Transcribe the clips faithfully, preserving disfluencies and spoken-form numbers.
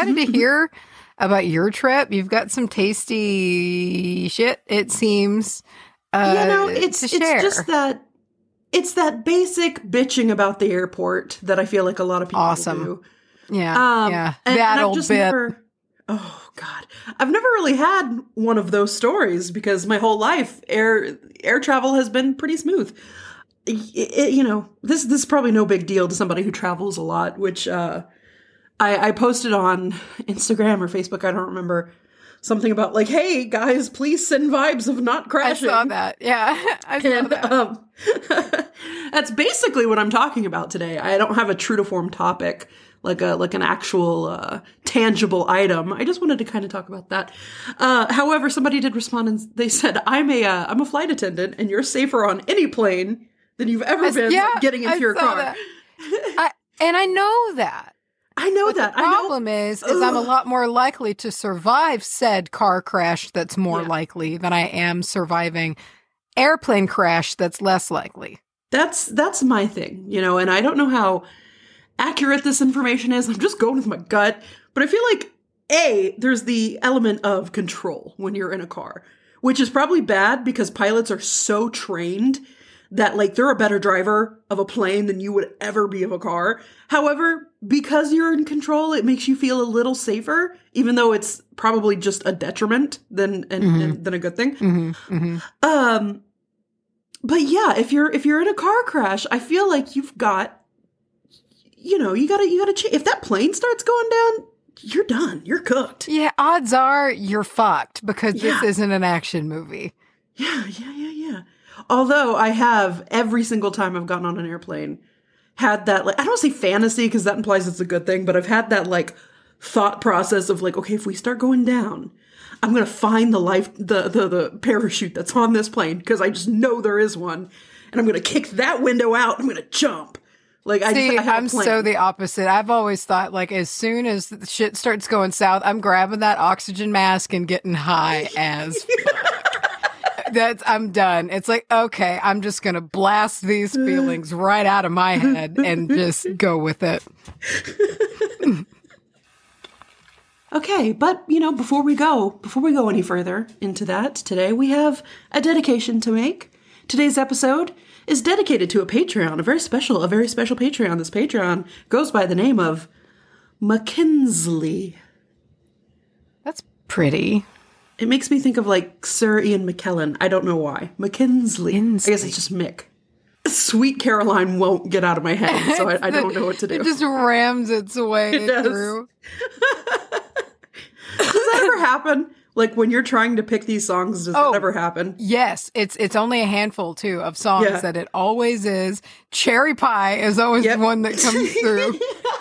excited to hear about your trip. You've got some tasty shit, it seems. Uh, you know, it's it's share. just that it's that basic bitching about the airport that I feel like a lot of people awesome. do. Yeah, um, yeah, and, that and I've old just bit. Never, oh God, I've never really had one of those stories because my whole life air air travel has been pretty smooth. It, it, you know, this this is probably no big deal to somebody who travels a lot, which uh, I, I posted on Instagram or Facebook. I don't remember. Something about like, hey guys, please send vibes of not crashing. I saw that. Yeah, I saw and, that. Um, that's basically what I'm talking about today. I don't have a true to form topic, like a like an actual uh, tangible item. I just wanted to kind of talk about that. Uh, however, somebody did respond and they said, "I'm a uh, I'm a flight attendant, and you're safer on any plane than you've ever I, been yeah, like, getting into I your saw car." That. I, and I know that. I know But that. The problem I know. is, is I'm a lot more likely to survive said car crash that's more Yeah. likely than I am surviving airplane crash that's less likely. That's that's my thing, you know, and I don't know how accurate this information is. I'm just going with my gut, but I feel like A, there's the element of control when you're in a car, which is probably bad because pilots are so trained that like they're a better driver of a plane than you would ever be of a car. However, because you're in control, it makes you feel a little safer, even though it's probably just a detriment than and, Mhm. and, than a good thing. Mm-hmm, mm-hmm. Um, but yeah, if you're if you're in a car crash, I feel like you've got, you know, you gotta you gotta ch- if that plane starts going down, you're done. You're cooked. Yeah, odds are you're fucked because Yeah. this isn't an action movie. Yeah, yeah, yeah, yeah. Although I have every single time I've gotten on an airplane had that, like, I don't say fantasy because that implies it's a good thing, but I've had that like thought process of like, okay, if we start going down, I'm gonna find the life the the, the parachute that's on this plane because I just know there is one, and I'm gonna kick that window out. I'm gonna jump. Like I, See, just, I have a I'm plan. so the opposite. I've always thought, like, as soon as the shit starts going south, I'm grabbing that oxygen mask and getting high as fuck. That's, I'm done. It's like, okay, I'm just going to blast these feelings right out of my head and just go with it. Okay, but, you know, before we go, before we go any further into that, today we have a dedication to make. Today's episode is dedicated to a Patreon, a very special, a very special Patreon. This Patreon goes by the name of Mackensley. That's pretty. It makes me think of, like, Sir Ian McKellen. I don't know why. Mackensley. Mackensley. I guess it's just Mick. Sweet Caroline won't get out of my head, so I, I don't know what to do. It just rams its way It does. through. Does that ever happen? Like, when you're trying to pick these songs, does Oh. that ever happen? Yes, it's it's only a handful too of songs Yeah. that it always is. Cherry Pie is always Yep. the one that comes through.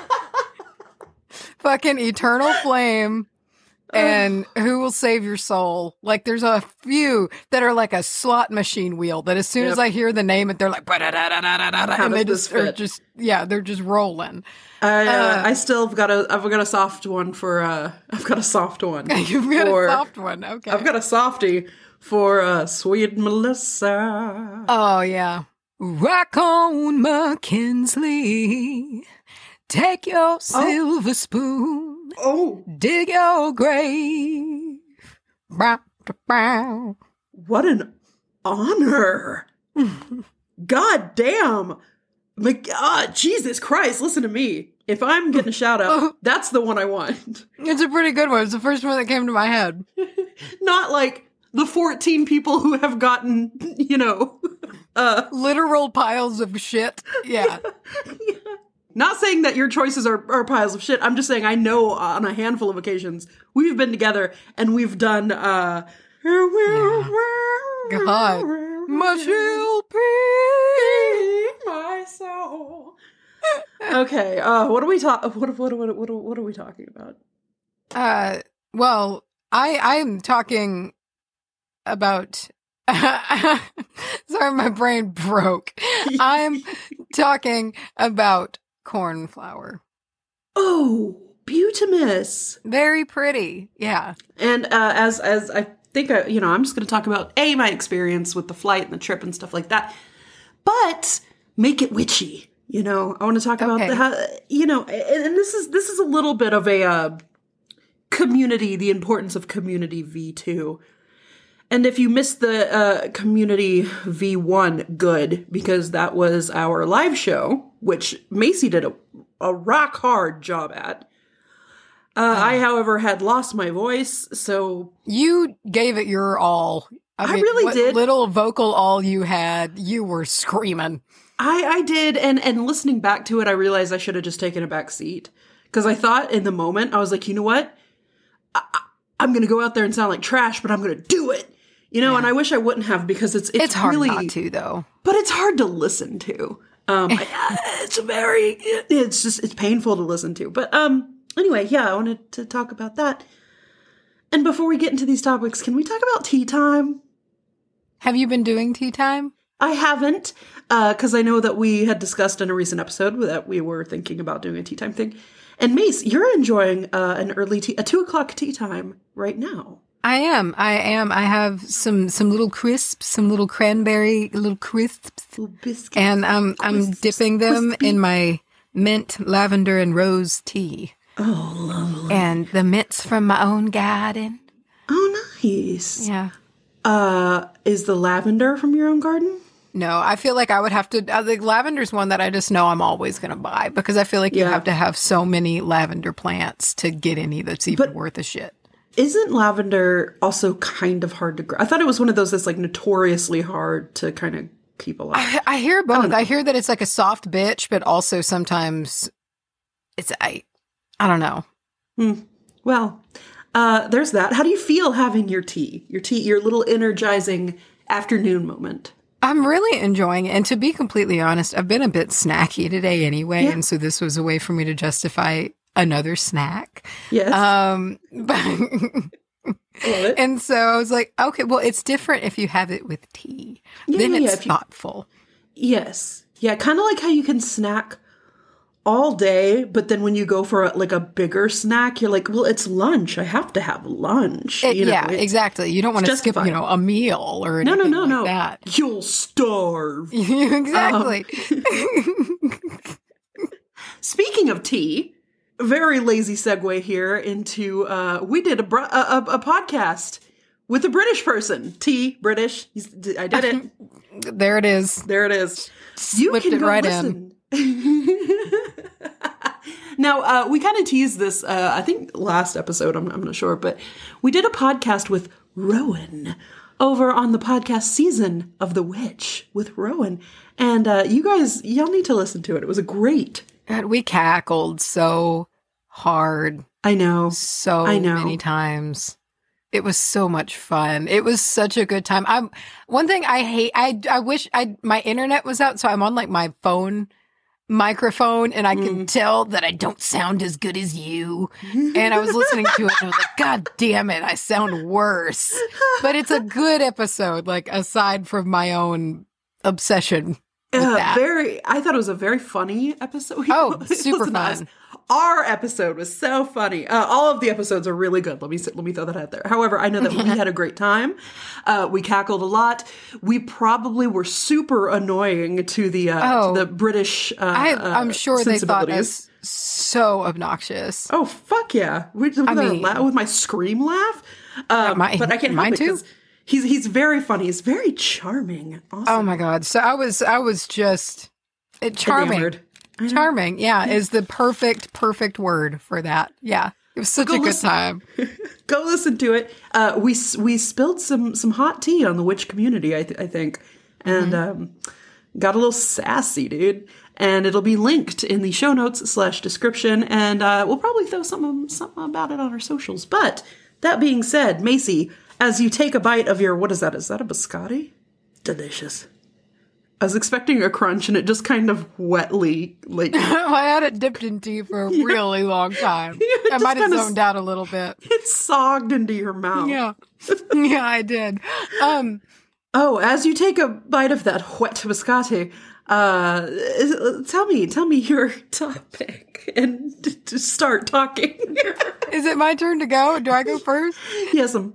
Fucking Eternal Flame and Who Will Save Your Soul. Like there's a few that are like a slot machine wheel that as soon Yep. as I hear the name, they're like ba-da-da-da-da-da-da, How and they does just this are fit? just yeah, they're just rolling. I, uh, Uh, I still have got a I've got a soft one for uh I've got a soft one. You've got for, a soft one, okay. I've got a softie for uh Sweet Melissa. Oh yeah. Rock on, Mackensley. Take your silver spoon. Oh, Dig your grave. Bow, bow, bow. what an honor. God damn. My God, Jesus Christ, listen to me. If I'm getting a shout out, that's the one I want. It's a pretty good one. It's the first one that came to my head. Not like the fourteen people who have gotten, you know, uh Literal piles of shit. Yeah. not saying that your choices are, are piles of shit. I'm just saying I know on a handful of occasions we've been together and we've done uh God. Must you be my soul. Okay, uh what are we talking what what what what what are we talking about? Uh, well, I I'm talking about. Sorry, my brain broke. I'm talking about cornflower. Oh, Butamus. Very pretty, yeah. And uh as as I think I, you know, I'm just going to talk about a my experience with the flight and the trip and stuff like that. But make it witchy. You know, I want to talk about Okay. the how, you know, and, and this is this is a little bit of a uh, community, the importance of Community V two. And if you missed the uh, Community V one, good, because that was our live show, which Macy did a, a rock hard job at. Uh, I, however, had lost my voice, so... You gave it your all. I, I mean, really what did. Little vocal all you had, you were screaming. I, I did, and, and listening back to it, I realized I should have just taken a back seat. Because I thought in the moment, I was like, you know what? I, I, I'm going to go out there and sound like trash, but I'm going to do it. You know, yeah. And I wish I wouldn't have, because it's it's, it's hard really, not to, though. But it's hard to listen to. Um, I, it's a very, it's just, it's painful to listen to. But um, anyway, yeah, I wanted to talk about that. And before we get into these topics, can we talk about tea time? Have you been doing tea time? I haven't, because uh, I know that we had discussed in a recent episode that we were thinking about doing a tea time thing. And Mace, you're enjoying uh, an early tea, a two o'clock tea time right now. I am. I am. I have some some little crisps, some little cranberry little crisps, little biscuits, and um, crisps, I'm dipping them crispy. in my mint, lavender, and rose tea. Oh, lovely! And the mint's from my own garden. Oh, nice. Yeah. Uh, is the lavender from your own garden? No, I feel like I would have to. Uh, the lavender's one that I just know I'm always going to buy, because I feel like you Yeah. have to have so many lavender plants to get any that's even But- worth a shit. Isn't lavender also kind of hard to grow? I thought it was one of those that's like notoriously hard to kind of keep alive. I, I hear both. I I, hear that it's like a soft bitch, but also sometimes it's I. I don't know. Hmm. Well, uh, there's that. How do you feel having your tea? Your tea, your little energizing afternoon moment. I'm really enjoying it. And to be completely honest, I've been a bit snacky today anyway. Yeah. And so this was a way for me to justify another snack. Yes. Um, but Love it. and so I was like, okay, well, it's different if you have it with tea. Yeah, then yeah, it's yeah, if you- thoughtful. Yes. Yeah, kind of like how you can snack all day, but then when you go for a, like a bigger snack, you're like, well, it's lunch. I have to have lunch. It- you know, yeah, it's- exactly. You don't want to skip, justified. you know, a meal or No, anything no, no, like no. that. You'll starve. Exactly. Speaking of tea, very lazy segue here into uh, we did a, br- a, a a podcast with a British person. Tea, British. He's, I did it. There it is. There it is. You Slipped can it go right listen. Now, uh, we kind of teased this, uh, I think last episode, I'm, I'm not sure, but we did a podcast with Rowan over on the podcast season of The Witch with Rowan. And uh, you guys, y'all need to listen to it. It was a great. God, we cackled so hard I know. so I know. many times. It was so much fun. It was such a good time. I'm one thing I hate. I I wish I my internet was out, so I'm on like my phone microphone, and I can tell that I don't sound as good as you. And I was listening to it, and I was like, God damn it, I sound worse. But it's a good episode. Like aside from my own obsession with Uh, that. very, I thought it was a very funny episode. Oh, It super was nice. fun. Our episode was so funny. Uh, all of the episodes are really good. Let me let me throw that out there. However, I know that we had a great time. Uh, we cackled a lot. We probably were super annoying to the uh, Oh. to the British. Uh, I, uh, I'm sure they thought sensibilities. us so obnoxious. Oh fuck yeah! With, with, I our mean- la- with my scream laugh. Um, mine- but I can't help mine it too. 'cause he's he's very funny. He's very charming. Awesome. Oh my god! So I was, I was just it, charming, Enamored. I know. charming. Yeah, is the perfect, perfect word for that. Yeah, it was such Go a good listen. time. Go listen to it. Uh, we we spilled some some hot tea on the witch community, I, th- I think, and um, got a little sassy, dude. And it'll be linked in the show notes slash description, and uh, we'll probably throw something something about it on our socials. But that being said, Macy, as you take a bite of your what is that? Is that a biscotti? Delicious. I was expecting a crunch, and it just kind of wetly like. I had it dipped in tea for a really long time. it I just might have kinda zoned out a little bit. It sogged into your mouth. Yeah, yeah, I did. Um, Oh, as you take a bite of that wet biscotti, uh, tell me, tell me your topic and t- to start talking. is it my turn to go? Do I go first? Yes, um,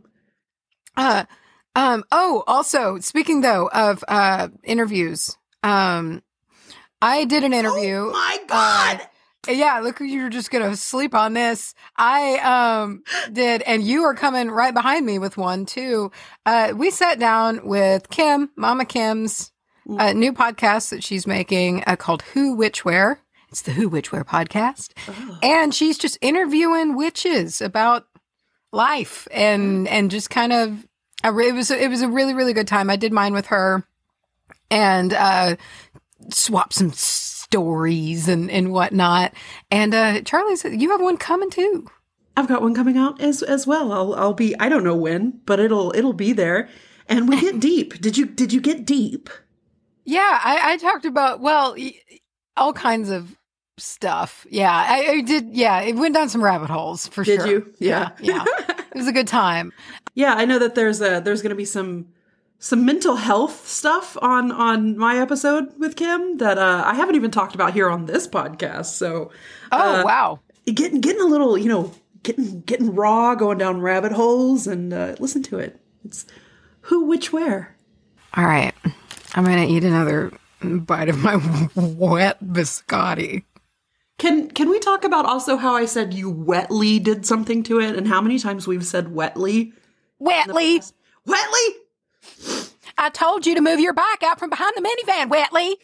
Uh, um, oh, also, speaking though of uh, interviews, um, I did an interview. oh my god! Yeah, look, you're just going to sleep on this. I um did, and you are coming right behind me with one, too. Uh, we sat down with Kim, Mama Kim's uh, new podcast that she's making uh, called Who, Which, Where. It's the Who, Which, Where podcast. Oh. And she's just interviewing witches about life and and just kind of, a, it was it was a really, really good time. I did mine with her and uh, swapped some stories and, and whatnot. And uh, Charlie said, you have one coming too. I've got one coming out as as well. I'll I'll be, I don't know when, but it'll it'll be there. And we get deep. Did you did you get deep? Yeah, I, I talked about, well, all kinds of stuff. Yeah, I, I did. Yeah, it went down some rabbit holes for did sure. Did you? Yeah. Yeah. yeah. It was a good time. Yeah, I know that there's a there's going to be some some mental health stuff on on my episode with Kim that uh, I haven't even talked about here on this podcast. So, oh uh, wow, getting getting a little, you know, getting getting raw, going down rabbit holes, and uh, listen to it. It's Who, Which, Where. All right, I'm gonna eat another bite of my wet biscotti. Can can we talk about also how I said you wetly did something to it, and how many times we've said wetly? Wetly, wetly. I told you to move your bike out from behind the minivan, Wetly.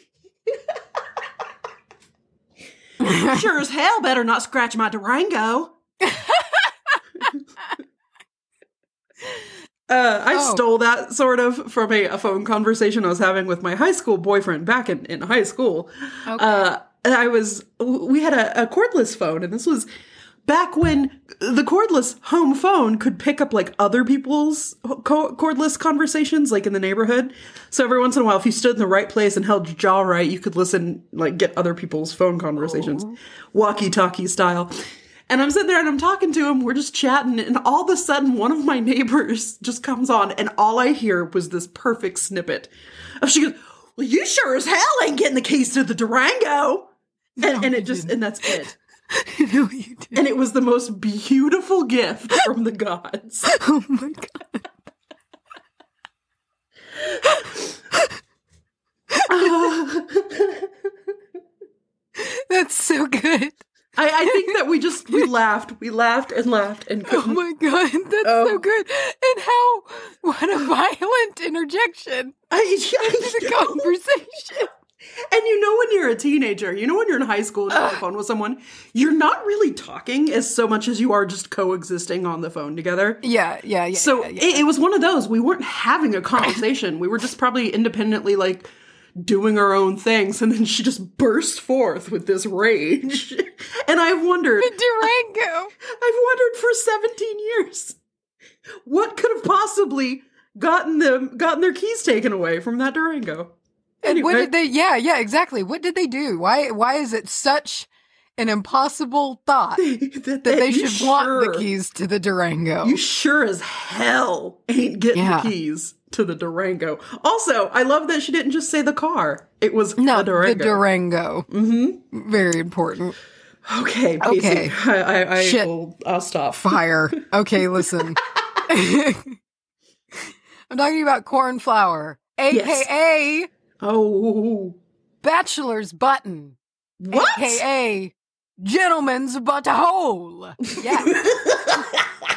Sure as hell better not scratch my Durango. uh, I oh. stole that sort of from a, a phone conversation I was having with my high school boyfriend back in, in high school. Okay. Uh, I was, we had a, a cordless phone, and this was back when the cordless home phone could pick up like other people's co- cordless conversations, like in the neighborhood. So every once in a while, if you stood in the right place and held your jaw right, you could listen, like get other people's phone conversations, oh. walkie-talkie style. And I'm sitting there and I'm talking to him. We're just chatting. And all of a sudden, one of my neighbors just comes on. And all I hear was this perfect snippet of she goes, well, you sure as hell ain't getting the keys to the Durango. No, and, and it just, didn't. And that's it. No, you didn't. And it was the most beautiful gift from the gods. Oh my God. uh, That's so good. I, I think that we just, we laughed, we laughed and laughed and couldn't. Oh my God, that's um, so good. And how, what a violent interjection I, I into the know. conversation. And you know when you're a teenager, you know when you're in high school and you're on the phone with someone, you're not really talking as so much as you are just coexisting on the phone together. Yeah, yeah, yeah. So yeah, yeah. It, it was one of those. We weren't having a conversation. We were just probably independently, like, doing our own things. And then she just burst forth with this rage. And I've wondered. The Durango. I've wondered for seventeen years. What could have possibly gotten them, gotten their keys taken away from that Durango? Anyway. What did they, yeah, yeah, exactly. What did they do? Why, why is it such an impossible thought that, that they should sure, want the keys to the Durango? You sure as hell ain't getting yeah. the keys to the Durango. Also, I love that she didn't just say the car. It was no, the Durango. the Durango. Mm-hmm. Very important. Okay, okay. I, I, I Shit. Will, I'll stop. Fire. Okay, listen. I'm talking about corn flour, a k a. Yes. Oh. Bachelor's button. What? A K A gentleman's butthole. Yeah.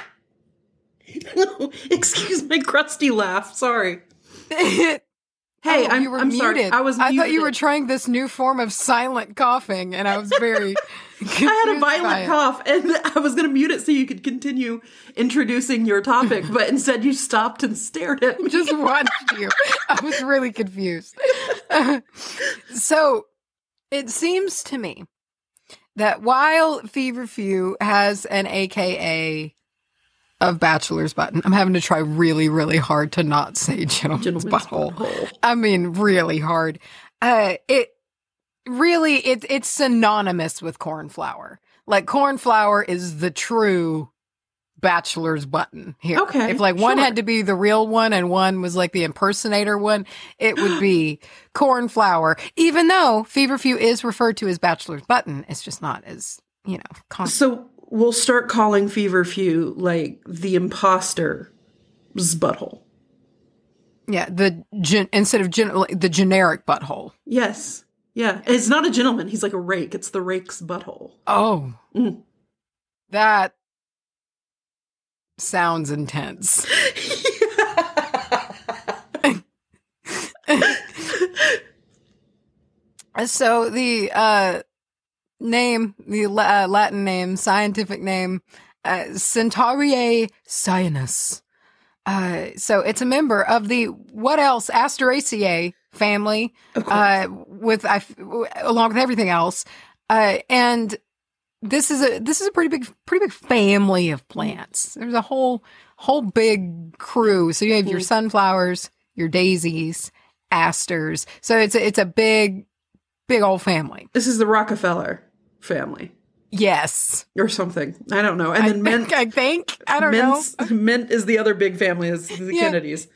Excuse my crusty laugh. Sorry. Hey, oh, I'm, you were I'm muted. sorry. I was I muted. thought you were trying this new form of silent coughing, and I was very I had a violent cough, and I was going to mute it so you could continue introducing your topic, but instead you stopped and stared at me. Just watched you. I was really confused. Uh, so, it seems to me that while Feverfew has an A K A of Bachelor's Button, I'm having to try really, really hard to not say Gentleman's, Gentleman's butthole. butthole. I mean, really hard. Uh, it really, it, it's synonymous with corn flour. Like, corn flour is the true Bachelor's Button here. Okay. If, like, one sure. had to be the real one and one was, like, the impersonator one, it would be corn flour. Even though Feverfew is referred to as Bachelor's Button, it's just not as, you know, common. So we'll start calling Feverfew, like, the imposter's butthole. Yeah, the gen- instead of gen- the generic butthole. Yes. Yeah, it's not a gentleman. He's like a rake. It's the rake's butthole. Oh. Mm. That sounds intense. So the uh, name, the uh, Latin name, scientific name, uh, Centauriae cyanus. Uh, so it's a member of the what else Asteraceae family, uh, with I, along with everything else, uh, and this is a this is a pretty big pretty big family of plants. There's a whole whole big crew. So you have your sunflowers, your daisies, asters. So it's a, it's a big big old family. This is the Rockefeller family. Yes. Or something. I don't know. And then I mint. think, I think. I don't Mint's, know. Mint is the other big family, is the Yeah. Kennedys.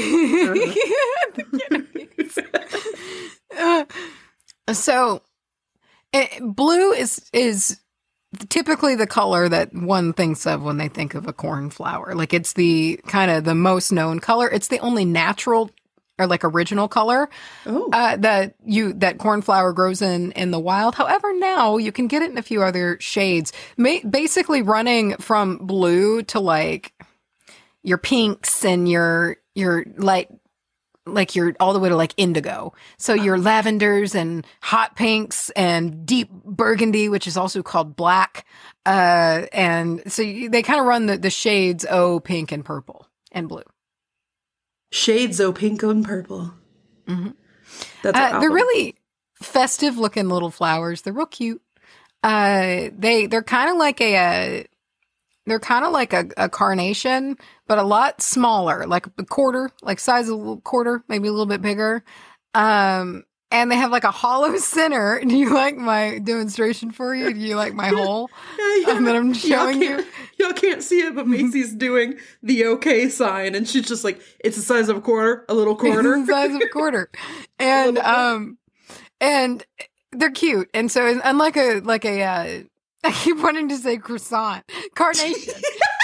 The Kennedys. uh, so, it, blue is is typically the color that one thinks of when they think of a cornflower. Like, it's the kind of the most known color. It's the only natural or like original color Oh. uh, that you that cornflower grows in in the wild. However, now you can get it in a few other shades. Ma- basically, running from blue to like your pinks and your your light, like your all the way to like indigo. So your lavenders and hot pinks and deep burgundy, which is also called black. Uh, and so you, they kind of run the the shades O, pink, and purple and blue. Shades of pink and purple. Mm-hmm. That's Uh, they're really festive looking little flowers. They're real cute. Uh, they they're kind of like a, uh they're kind of like a, a carnation, but a lot smaller, like a quarter, like size of a little quarter, maybe a little bit bigger. Um, and they have like a hollow center. Do you like my demonstration for you? Do you like my hole yeah, yeah. um, that I'm showing y'all you? Y'all can't see it, but Macy's doing the okay sign, and she's just like, it's the size of a quarter, a little quarter. It's the size of a quarter. And um and they're cute. And so unlike a like a uh, I keep wanting to say croissant, carnation.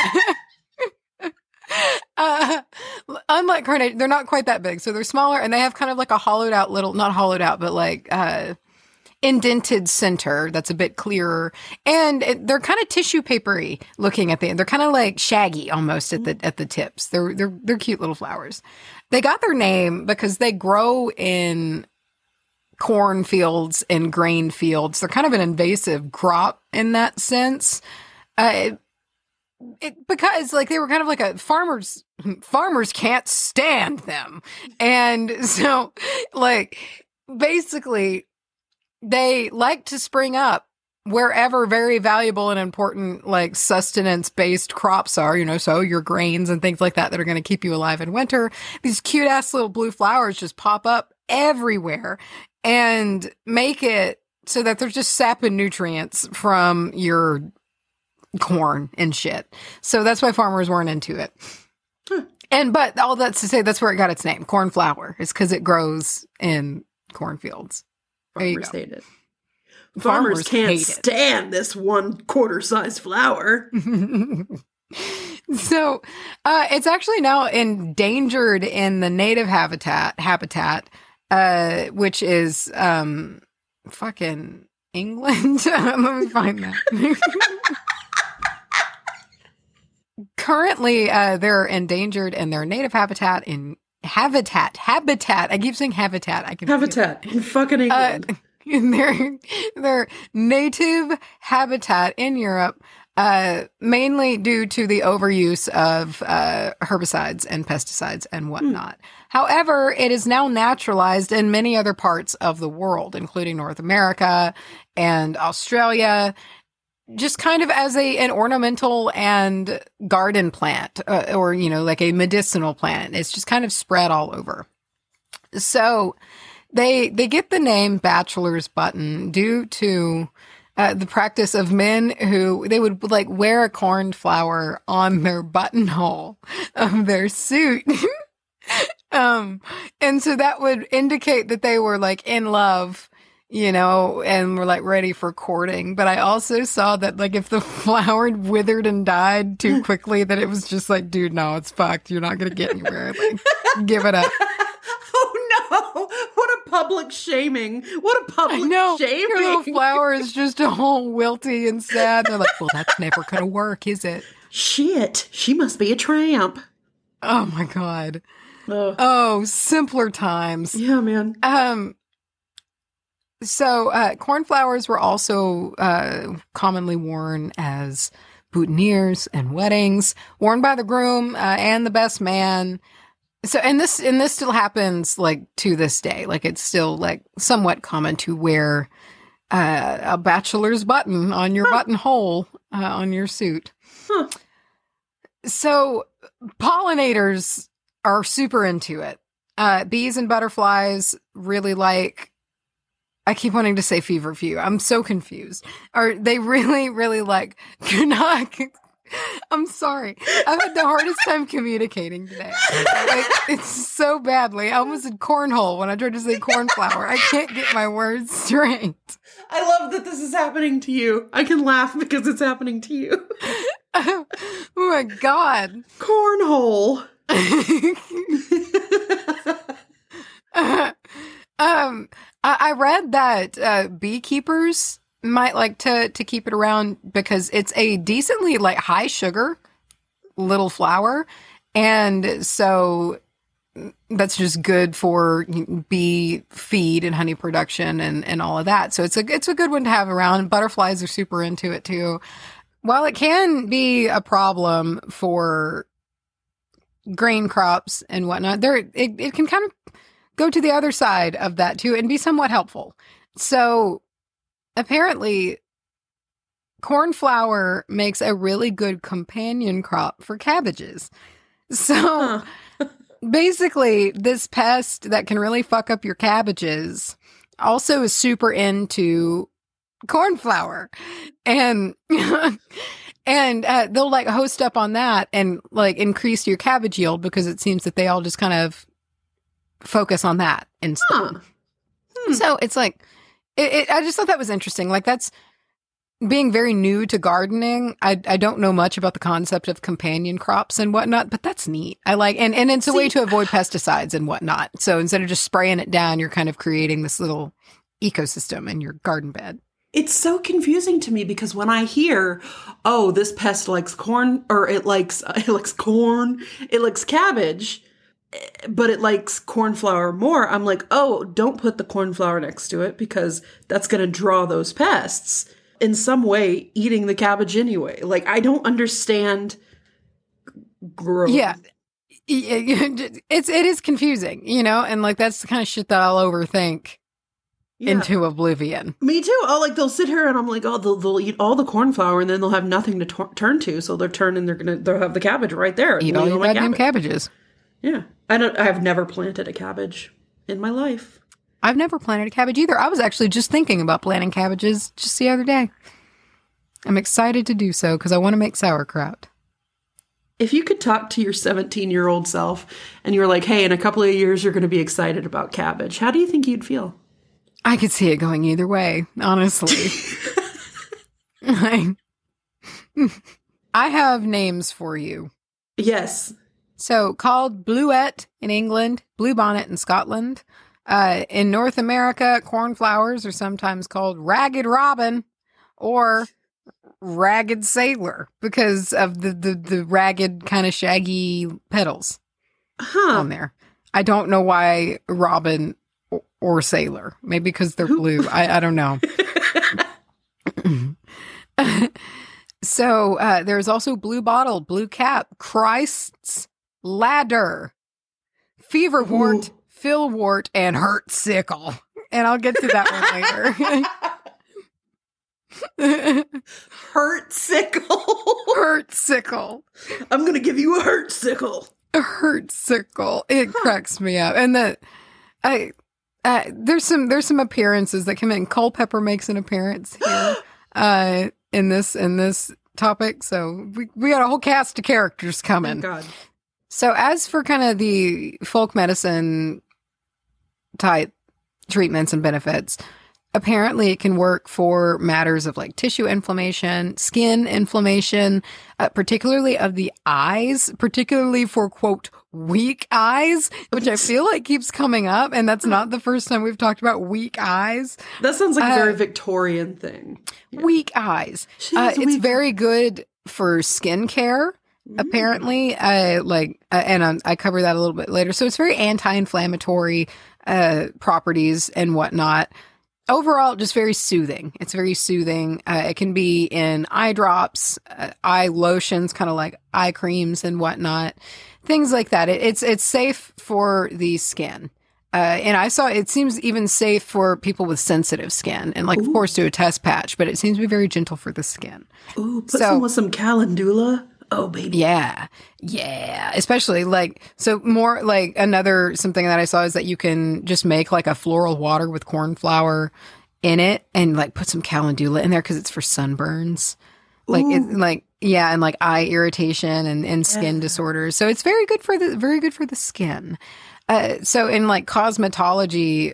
uh unlike carnation, they're not quite that big. So they're smaller and they have kind of like a hollowed out little not hollowed out, but like uh indented center that's a bit clearer, and it, they're kind of tissue papery looking at the end. They're kind of like shaggy almost at the at the tips. They're they're they're cute little flowers. They got their name because they grow in cornfields and grain fields. They're kind of an invasive crop in that sense. Uh, it, it, because like they were kind of like a farmers farmers can't stand them, and so like basically. They like to spring up wherever very valuable and important, like sustenance-based crops are, you know, so your grains and things like that that are going to keep you alive in winter. These cute-ass little blue flowers just pop up everywhere and make it so that they're just sapping nutrients from your corn and shit. So that's why farmers weren't into it. Hmm. And, but all that's to say, that's where it got its name, cornflower, is because it grows in cornfields. Farmers hate it. Farmers, Farmers can't hate it. stand this one quarter size flower. So uh, it's actually now endangered in the native habitat, habitat, uh, which is um, fucking England. Let me find that. Currently, uh, they're endangered in their native habitat in habitat, habitat. I keep saying habitat. I can Habitat in fucking England. Uh, in their their native habitat in Europe, uh, mainly due to the overuse of uh, herbicides and pesticides and whatnot. Mm. However, it is now naturalized in many other parts of the world, including North America and Australia. Just kind of as a an ornamental and garden plant, uh, or, you know, like a medicinal plant. It's just kind of spread all over. So they they get the name bachelor's button due to uh, the practice of men who they would like wear a cornflower on their buttonhole of their suit. um, and so that would indicate that they were like in love, you know, and we're like ready for courting. But I also saw that like if the flower withered and died too quickly, that it was just like, dude, no, it's fucked. You're not going to get anywhere. Like, give it up. Oh no, what a public shaming. What a public no, shaming. Your little flower is just all wilty and sad. They're like, well, that's never going to work, is it? Shit. She must be a tramp. Oh, my God. Ugh. Oh, simpler times. Yeah, man. Um. So, uh, cornflowers were also uh, commonly worn as boutonnieres and weddings, worn by the groom uh, and the best man. So, and this and this still happens like to this day. Like it's still like somewhat common to wear uh, a bachelor's button on your huh. buttonhole uh, on your suit. Huh. So, pollinators are super into it. Uh, bees and butterflies really like. I keep wanting to say feverfew. I'm so confused. Are they really, really like, not, I'm sorry. I've had the hardest time communicating today. Like, it's so badly. I almost said cornhole when I tried to say cornflower. I can't get my words straight. I love that this is happening to you. I can laugh because it's happening to you. Oh my God. Cornhole. uh, um, I, I read that uh, beekeepers might like to to keep it around because it's a decently like high sugar little flower, and so that's just good for bee feed and honey production and, and all of that. So it's a it's a good one to have around. Butterflies are super into it too. While it can be a problem for grain crops and whatnot, there it, it can kind of go to the other side of that too and be somewhat helpful. So apparently cornflower makes a really good companion crop for cabbages. So huh. basically this pest that can really fuck up your cabbages also is super into cornflower, and and uh, they'll like host up on that and like increase your cabbage yield because it seems that they all just kind of focus on that instead. Huh. Hmm. So it's like it, it, I just thought that was interesting. Like that's being very new to gardening. I I don't know much about the concept of companion crops and whatnot, but that's neat. I like and and it's a See, way to avoid pesticides and whatnot. So instead of just spraying it down, you're kind of creating this little ecosystem in your garden bed. It's so confusing to me because when I hear, oh, this pest likes corn, or it likes uh, it likes corn, it likes cabbage, but it likes cornflower more, I'm like, oh, don't put the cornflower next to it because that's going to draw those pests in some way eating the cabbage anyway. Like, I don't understand growth. Yeah. It's, it is confusing, you know, and like that's the kind of shit that I'll overthink. Yeah. Into oblivion. Me too. Oh, like they'll sit here and I'm like, oh, they'll, they'll eat all the cornflower and then they'll have nothing to t- turn to. So they're turning, they're gonna, they'll have the cabbage right there. Eat all your goddamn cabbages. Yeah, I don't. I have never planted a cabbage in my life. I've never planted a cabbage either. I was actually just thinking about planting cabbages just the other day. I'm excited to do so because I want to make sauerkraut. If you could talk to your seventeen-year-old self and you were like, "Hey, in a couple of years, you're going to be excited about cabbage," how do you think you'd feel? I could see it going either way, honestly. I, I have names for you. Yes. So called bluette in England, bluebonnet in Scotland. Uh, in North America, cornflowers are sometimes called ragged robin or ragged sailor because of the, the, the ragged kind of shaggy petals huh. on there. I don't know why robin or sailor. Maybe because they're blue. I, I don't know. So uh, there's also blue bottle, blue cap, Christ's ladder, feverwort, fillwort, and hurt sickle. And I'll get to that one later. Hurt sickle. Hurt sickle. I'm going to give you a hurt sickle. A hurt sickle. It cracks me up. And the I uh, there's some there's some appearances that come in. Culpepper makes an appearance here uh, in this in this topic. So we we got a whole cast of characters coming. Thank God. So as for kind of the folk medicine type treatments and benefits, apparently it can work for matters of like tissue inflammation, skin inflammation, uh, particularly of the eyes, particularly for, quote, weak eyes, which I feel like keeps coming up. And that's not the first time we've talked about weak eyes. That sounds like a very uh, Victorian thing. Yeah. Weak eyes. Uh, it's weak- very good for skin care. Apparently, uh, like, uh, and um, I cover that a little bit later. So it's very anti-inflammatory uh, properties and whatnot. Overall, just very soothing. It's very soothing. Uh, it can be in eye drops, uh, eye lotions, kind of like eye creams and whatnot, things like that. It, it's it's safe for the skin. Uh, and I saw it seems even safe for people with sensitive skin, and like, Ooh. Of course, do a test patch. But it seems to be very gentle for the skin. Ooh, put so, some with some calendula. Oh, baby. Yeah. Yeah. Especially like, so more like another, something that I saw is that you can just make like a floral water with corn flour in it and like put some calendula in there because it's for sunburns. Like, it, like, yeah. And like eye irritation and, and skin yeah. disorders. So it's very good for the, very good for the skin. Uh, so in like cosmetology,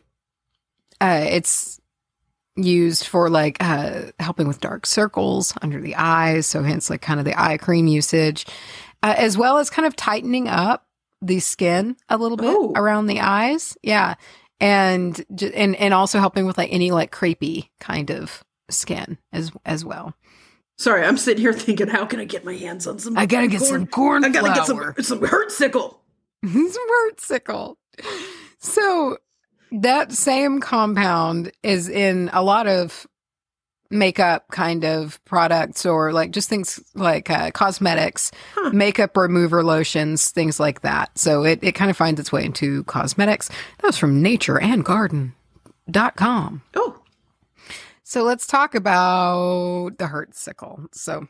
uh, it's used for like uh, helping with dark circles under the eyes, so hence like kind of the eye cream usage, uh, as well as kind of tightening up the skin a little bit oh. around the eyes, yeah, and and and also helping with like any like crepey kind of skin as as well. Sorry, I'm sitting here thinking, how can I get my hands on some? I gotta get corn? some corn. I gotta flour. get some some Hurtsickle. some Hurtsickle. So. That same compound is in a lot of makeup kind of products or like just things like uh, cosmetics, huh. makeup remover lotions, things like that. So it, it kind of finds its way into cosmetics. That was from nature and garden dot com. Oh. So let's talk about the Hurtsickle. So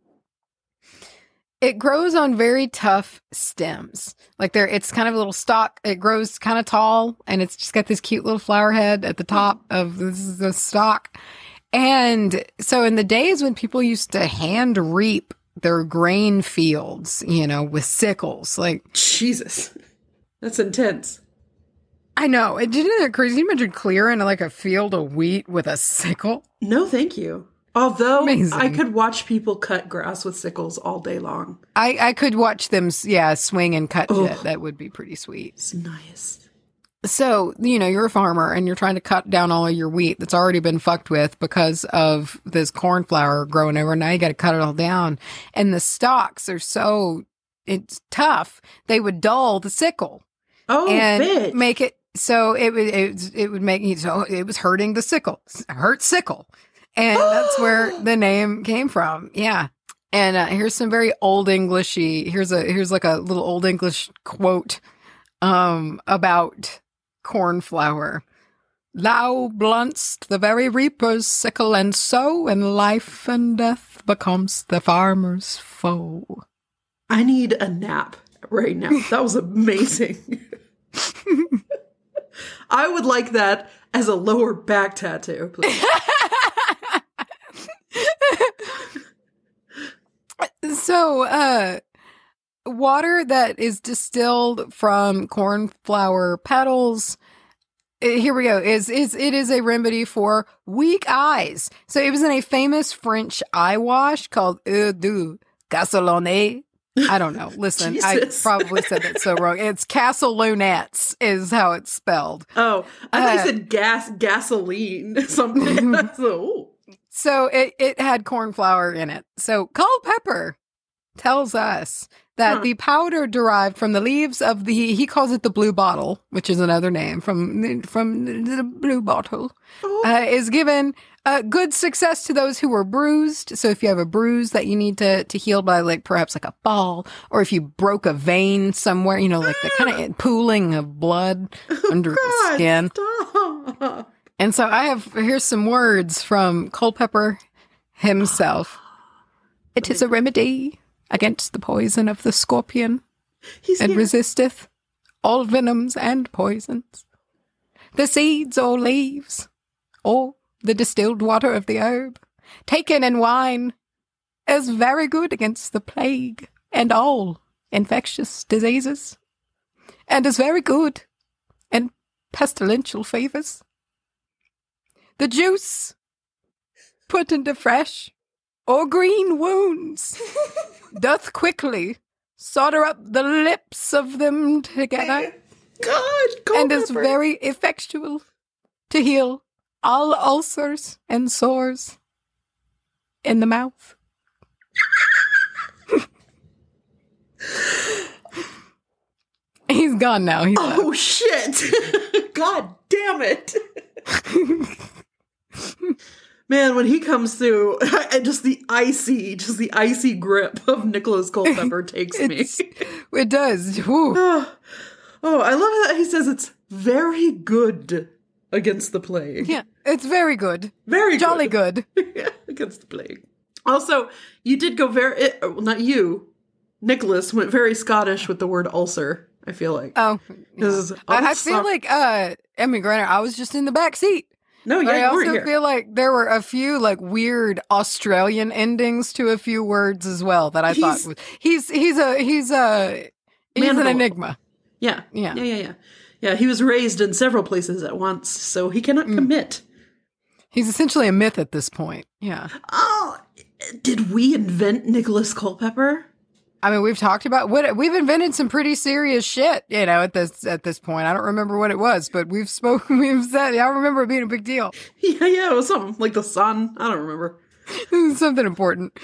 it grows on very tough stems. Like there, it's kind of a little stalk. It grows kind of tall, and it's just got this cute little flower head at the top of the, the stalk. And so in the days when people used to hand reap their grain fields, you know, with sickles, like Jesus, that's intense. I know. It didn't it crazy. You imagine clearing like a field of wheat with a sickle? No, thank you. Although Amazing. I could watch people cut grass with sickles all day long. I, I could watch them, yeah, swing and cut oh, shit. That would be pretty sweet. It's nice. So, you know, you're a farmer and you're trying to cut down all of your wheat that's already been fucked with because of this corn flour growing over. Now you got to cut it all down. And the stalks are so, it's tough. They would dull the sickle. Oh, and bitch. Make it, so it would, it, it would make, so it was hurting the sickle. Hurt sickle. And that's where the name came from. Yeah. And uh, here's some very old Englishy. Here's a here's like a little old English quote um, about corn flour. Thou blunt'st the very reaper's sickle, and so in life and death becomes the farmer's foe. I need a nap right now. That was amazing. I would like that as a lower back tattoo, please. So, uh, water that is distilled from corn flour petals, here we go, is, is, it is a remedy for weak eyes. So it was in a famous French eye wash called Eau de Castellone. I don't know. Listen, I probably said that so wrong. It's Castellonettes is how it's spelled. Oh, I thought uh, you said gas, gasoline, something. So, so it, it had corn flour in it. So Culpeper tells us that huh. the powder derived from the leaves of the, he calls it the blue bottle, which is another name from, from the blue bottle, oh. uh, is given uh, good success to those who were bruised. So if you have a bruise that you need to, to heal by like perhaps like a ball, or if you broke a vein somewhere, you know, like the kind of pooling of blood oh, under God, the skin. Stop. And so I have, here's some words from Culpeper himself. It is a remedy against the poison of the scorpion, He's and here. resisteth all venoms and poisons. The seeds or leaves, or the distilled water of the herb, taken in wine, is very good against the plague and all infectious diseases, and is very good in pestilential fevers. The juice put into fresh or green wounds doth quickly solder up the lips of them together, God, and is very effectual to heal all ulcers and sores in the mouth. He's gone now. He's oh, left. Shit. God damn it. Man, when he comes through, just the icy, just the icy grip of Nicholas Culpeper takes me. It does. Oh, oh, I love that he says it's very good against the plague. Yeah, it's very good. Very Jolly good. good. Yeah, against the plague. Also, you did go very, it, well, not you, Nicholas went very Scottish with the word ulcer, I feel like. Oh. Yeah. I, I feel like, uh, I mean, granted, I was just in the back seat. No, yeah, but I you also here. feel like there were a few like weird Australian endings to a few words as well that I he's, thought was he's he's a he's a he's Manimal. An enigma. Yeah. Yeah. Yeah, yeah, yeah. Yeah, he was raised in several places at once, so he cannot mm. commit. He's essentially a myth at this point. Yeah. Oh, did we invent Nicholas Culpeper? I mean, we've talked about what we've invented some pretty serious shit, you know, at this at this point. I don't remember what it was, but we've spoken, we've said, I remember it being a big deal. Yeah, yeah, it was something like the sun. I don't remember. Something important.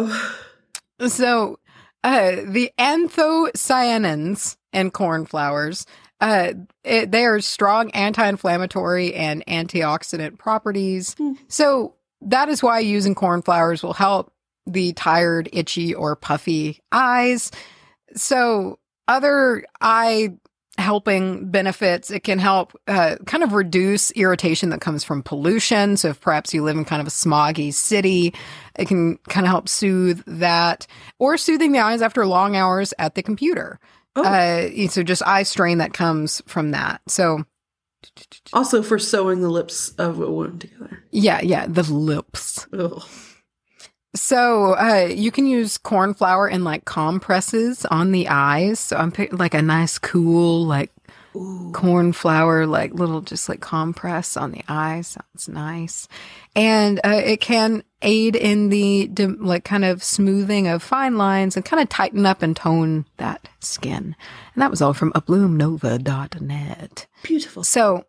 So, uh, the anthocyanins in cornflowers, uh, it, they are strong anti-inflammatory and antioxidant properties. Mm. So that is why using cornflowers will help the tired, itchy, or puffy eyes. So other eye helping benefits, it can help uh, kind of reduce irritation that comes from pollution. So if perhaps you live in kind of a smoggy city, it can kind of help soothe that, or soothing the eyes after long hours at the computer. Oh. Uh, so just eye strain that comes from that. So also for sewing the lips of a wound together. Yeah, yeah, the lips. Ugh. So uh, you can use corn flour in like compresses on the eyes. So I'm picking like a nice, cool, like Ooh. corn flour, like little, just like compress on the eyes. Sounds nice. And uh, it can aid in the like kind of smoothing of fine lines and kind of tighten up and tone that skin. And that was all from a bloom nova dot net. Beautiful. So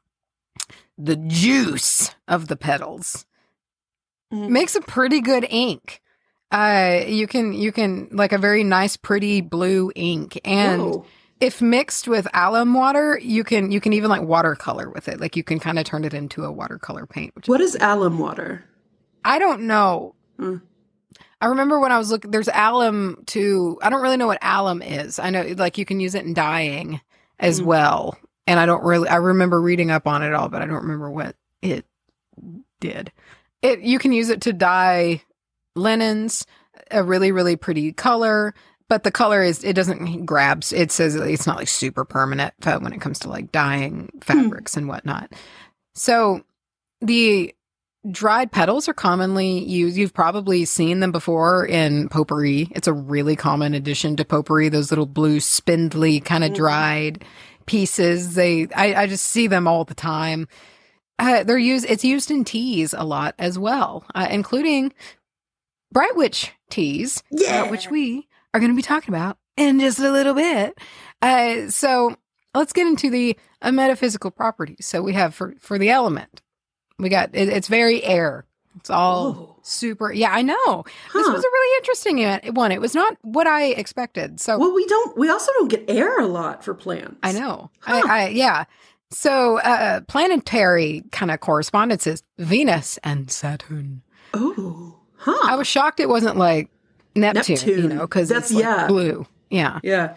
the juice of the petals Mm-hmm. makes a pretty good ink. Uh, you can, you can, like a very nice, pretty blue ink. And Whoa. if mixed with alum water, you can, you can even like watercolor with it. Like you can kind of turn it into a watercolor paint. Which what is alum water? I don't know. Mm. I remember when I was looking, there's alum to, I don't really know what alum is. I know like you can use it in dyeing as mm. well. And I don't really, I remember reading up on it all, but I don't remember what it did. It, you can use it to dye linens, a really, really pretty color, but the color is, it doesn't grabs. It says it's not like super permanent when it comes to like dyeing fabrics hmm. and whatnot. So the dried petals are commonly used. You've probably seen them before in potpourri. It's a really common addition to potpourri, those little blue spindly kind of mm-hmm. dried pieces. They, I, I just see them all the time. Uh, they're used. It's used in teas a lot as well, uh, including Bright Witch teas, yeah. uh, which we are going to be talking about in just a little bit. Uh, so let's get into the uh, metaphysical properties. So we have for for the element, we got it, it's very air. It's all Whoa. super. Yeah, I know. Huh. This was a really interesting one. It was not what I expected. So well, we don't. We also don't get air a lot for plants. I know. Huh. I, I yeah. So, uh, planetary kind of correspondences, Venus and Saturn. Oh, huh. I was shocked it wasn't like Neptune, Neptune. you know, because it's like yeah. blue. Yeah. Yeah.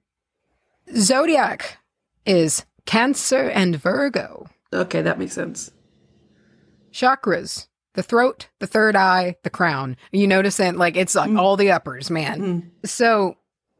Zodiac is Cancer and Virgo. Okay, that makes sense. Chakras, the throat, the third eye, the crown. You notice it, like, it's like mm. all the uppers, man. Mm. So...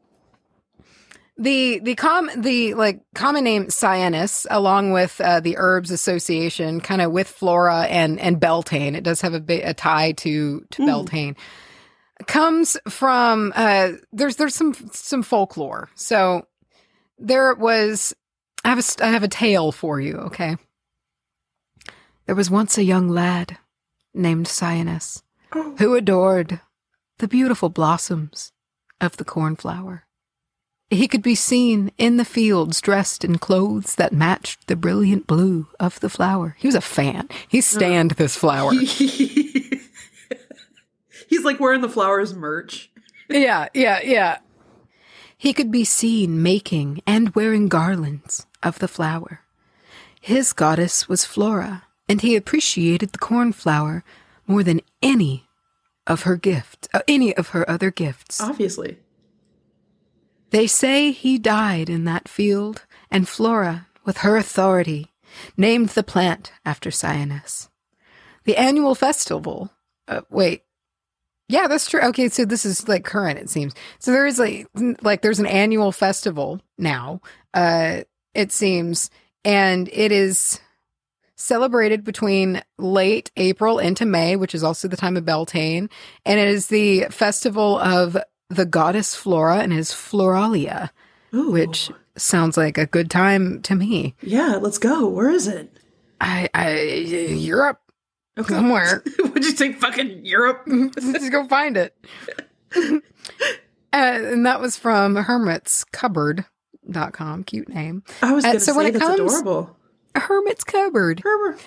The the com the like common name cyanus, along with uh, the herbs association, kind of with flora and and Beltane, it does have a bit a tie to to mm. Beltane, comes from uh, there's there's some some folklore. So there was I have a I have a tale for you. Okay, There was once a young lad named Cyanus Oh. who adored the beautiful blossoms of the cornflower. He could be seen in the fields dressed in clothes that matched the brilliant blue of the flower. He was a fan. He stanned this flower. He's like wearing the flowers merch. Yeah, yeah, yeah. He could be seen making and wearing garlands of the flower. His goddess was Flora, and he appreciated the cornflower more than any of her gift, uh, any of her other gifts. Obviously. They say he died in that field, and Flora, with her authority, named the plant after Cyanus. The annual festival, uh, wait, yeah, that's true. Okay, so this is like current, it seems. So there is like, like there's an annual festival now, uh, it seems, and it is celebrated between late April into May, which is also the time of Beltane, and it is the festival of the goddess Flora and his Floralia, Ooh. which sounds like a good time to me. Yeah, let's go. Where is it? I, I, Europe, Okay. somewhere. Would you say fucking Europe? Just go find it. uh, and that was from hermits cupboard dot com. Cute name. I was Uh, going to so say when it that's comes- adorable. Hermit's Cupboard. Herbert.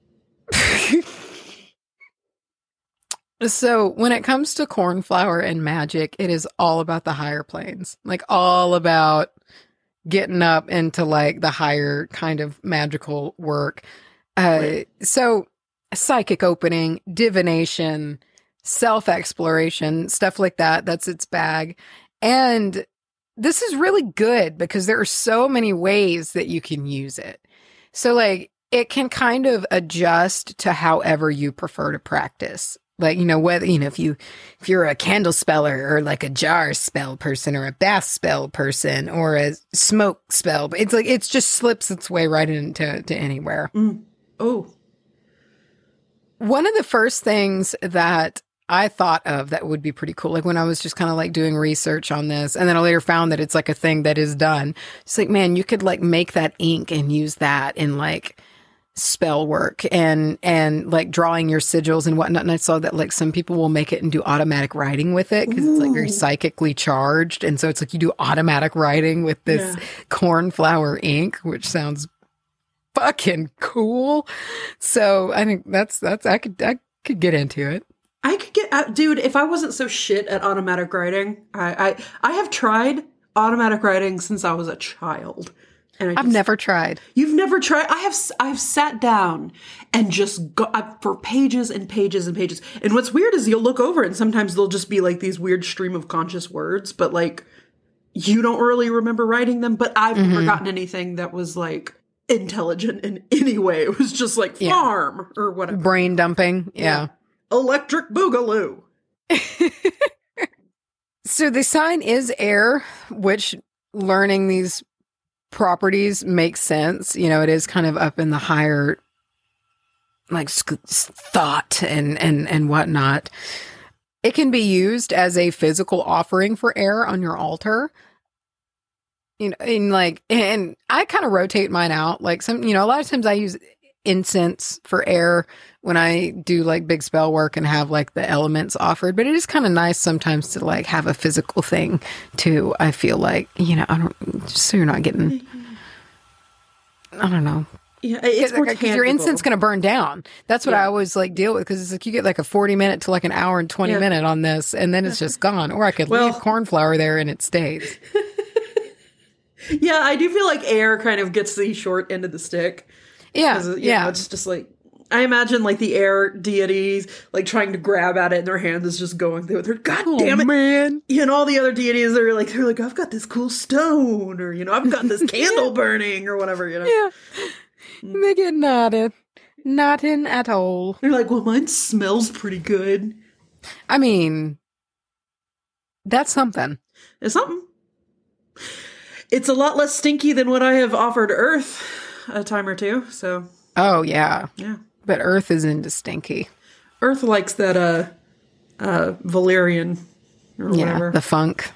So when it comes to cornflower and magic, it is all about the higher planes. Like all about getting up into like the higher kind of magical work. Uh, Right. So psychic opening, divination, self-exploration, stuff like that. That's its bag. And this is really good because there are so many ways that you can use it. So like it can kind of adjust to however you prefer to practice. Like, you know, whether, you know, if you, if you're a candle speller or like a jar spell person or a bath spell person or a smoke spell, it's like, it's just slips its way right into to anywhere. Mm. Oh. One of the first things that I thought of that would be pretty cool, like when I was just kind of like doing research on this, and then I later found that it's like a thing that is done. It's like, man, you could like make that ink and use that in like spell work and and like drawing your sigils and whatnot. And I saw that like some people will make it and do automatic writing with it because it's like very Ooh. psychically charged, and so it's like you do automatic writing with this Yeah. cornflower ink, which sounds fucking cool. So I think that's that's I could I could get into it. I could get, uh, dude, if I wasn't so shit at automatic writing, I, I, I have tried automatic writing since I was a child. And I I've just- never tried. You've never tried? I have, s- I've sat down and just got I- for pages and pages and pages. And what's weird is you'll look over it and sometimes there'll just be like these weird stream of conscious words, but like you don't really remember writing them. But I've never Mhm. gotten anything that was like intelligent in any way. It was just like Yeah. farm or whatever. Brain dumping. Yeah. Electric boogaloo. So the sign is air, which learning these properties makes sense. You know, it is kind of up in the higher, like sc- thought and and and whatnot. It can be used as a physical offering for air on your altar. You know, in like, and I kind of rotate mine out. Like some, you know, a lot of times I use incense for air when I do like big spell work and have like the elements offered, but it is kind of nice sometimes to like have a physical thing too. I feel like, you know, I don't, just so you're not getting, I don't know. Yeah, it's more Because your incense going to burn down. That's what Yeah. I always like deal with, because it's like you get like a forty minute to like an hour and twenty Yeah. minute on this, and then it's just gone. Or I could Well- leave cornflower there and it stays. Yeah, I do feel like air kind of gets the short end of the stick. Yeah, 'Cause, you yeah. know, it's just like, I imagine like the air deities like trying to grab at it and their hand is just going through it. They're, God Oh, damn it. man. And all the other deities are like, they're like, I've got this cool stone, or, you know, I've got this candle burning, or whatever, you know. Yeah. They get nodded. Nothing at all. They're like, well, mine smells pretty good. I mean, that's something. It's something. It's a lot less stinky than what I have offered Earth a time or two, so Oh, yeah. yeah. But Earth is into stinky. Earth likes that, uh, uh, Valerian, or Yeah, whatever. the funk.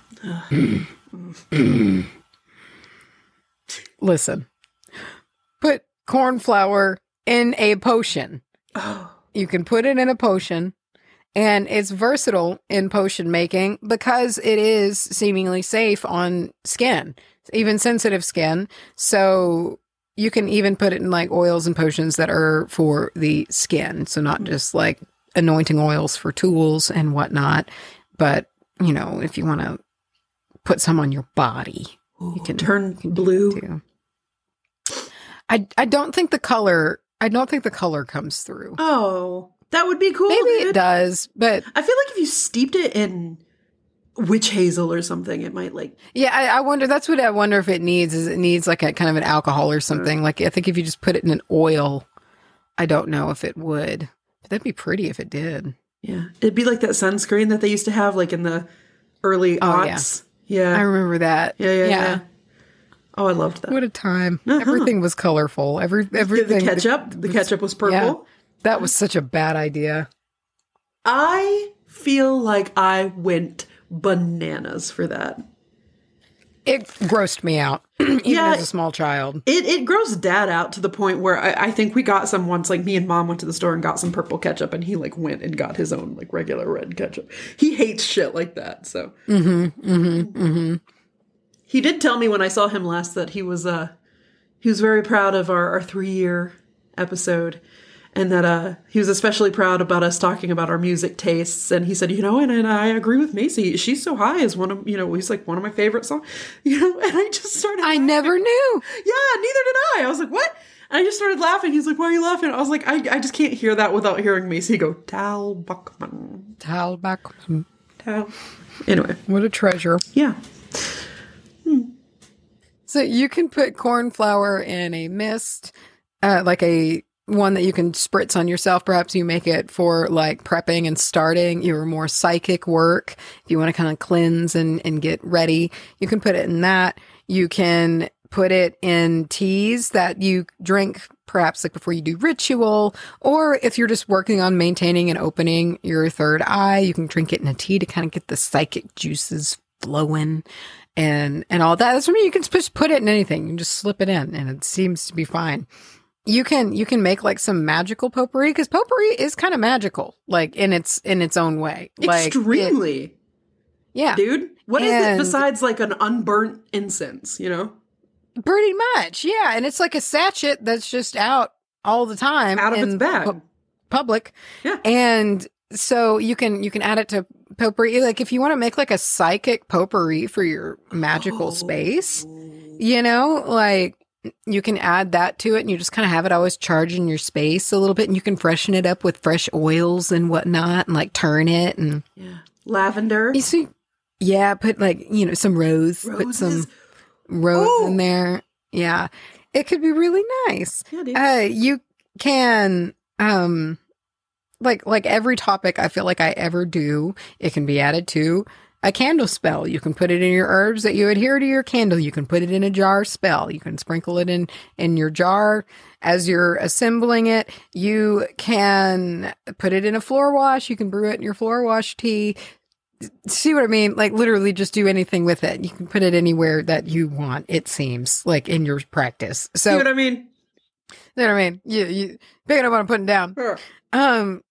Listen, put cornflower in a potion. Oh. You can put it in a potion, and it's versatile in potion making because it is seemingly safe on skin, even sensitive skin. So you can even put it in like oils and potions that are for the skin. So not just like anointing oils for tools and whatnot, but you know, if you want to put some on your body, Ooh, you can turn you can blue. Too. I I don't think the color I don't think the color comes through. Oh, that would be cool. Maybe dude. it does, but I feel like if you steeped it in witch hazel or something, it might like. yeah, I, I wonder. That's what I wonder if it needs. Is it needs like a kind of an alcohol or something? Like I think if you just put it in an oil, I don't know if it would. But that'd be pretty if it did. Yeah, it'd be like that sunscreen that they used to have, like in the early Oh, aughts. Yeah. I yeah. remember that. Yeah, yeah, yeah. Oh, I loved that. What a time! Uh-huh. Everything was colorful. Every everything. The ketchup. The ketchup was purple. Yeah, that was such a bad idea. I feel like I went bananas for that. It grossed me out, even Yeah. as a small child. It it grossed Dad out to the point where I, I think we got some once. Like me and Mom went to the store and got some purple ketchup, and he like went and got his own like regular red ketchup. He hates shit like that. So Mm-hmm. Mm-hmm. Mm-hmm. he did tell me when I saw him last that he was uh he was very proud of our, our three year episode. And that uh, he was especially proud about us talking about our music tastes. And he said, you know, and, and I agree with Macy. She's So High is one of, you know, he's like one of my favorite songs. You know, and I just started I laughing. never knew. Yeah, neither did I. I was like, what? And I just started laughing. He's like, why are you laughing? I was like, I, I just can't hear that without hearing Macy go, Tal Buckman. Tal Bachman. Tal. Anyway. What a treasure. Yeah. So you can put corn flour in a mist, uh, like a one that you can spritz on yourself. Perhaps you make it for like prepping and starting your more psychic work. If you want to kind of cleanse and, and get ready, you can put it in that. You can put it in teas that you drink perhaps like before you do ritual, or if you're just working on maintaining and opening your third eye, you can drink it in a tea to kind of get the psychic juices flowing and, and all that. That's what I mean. You can just put it in anything. You can just slip it in and it seems to be fine. You can, you can make like some magical potpourri because potpourri is kind of magical, like in its, in its own way. Like Extremely. It, yeah. Dude, what is And- it besides like an unburnt incense, you know? Pretty much. Yeah. And it's like a sachet that's just out all the time. Out of its in bag. pu- public. Yeah. And so you can, you can add it to potpourri. Like if you want to make like a psychic potpourri for your magical Oh. space, you know, like you can add that to it and you just kind of have it always charging your space a little bit and you can freshen it up with fresh oils and whatnot and like turn it and Yeah. Lavender. you see, yeah, put like, you know, some rose, put some Roses. rose Oh. in there. Yeah. It could be really nice. Yeah, dude. Uh, you can, um, like, like every topic I feel like I ever do, it can be added to a candle spell. You can put it in your herbs that you adhere to your candle. You can put it in a jar spell. You can sprinkle it in, in your jar as you're assembling it. You can put it in a floor wash. You can brew it in your floor wash tea. See what I mean? Like literally just do anything with it. You can put it anywhere that you want, it seems, like in your practice. So, See what I mean? you know what I mean? You, you picking up what I'm putting down. Sure. Um,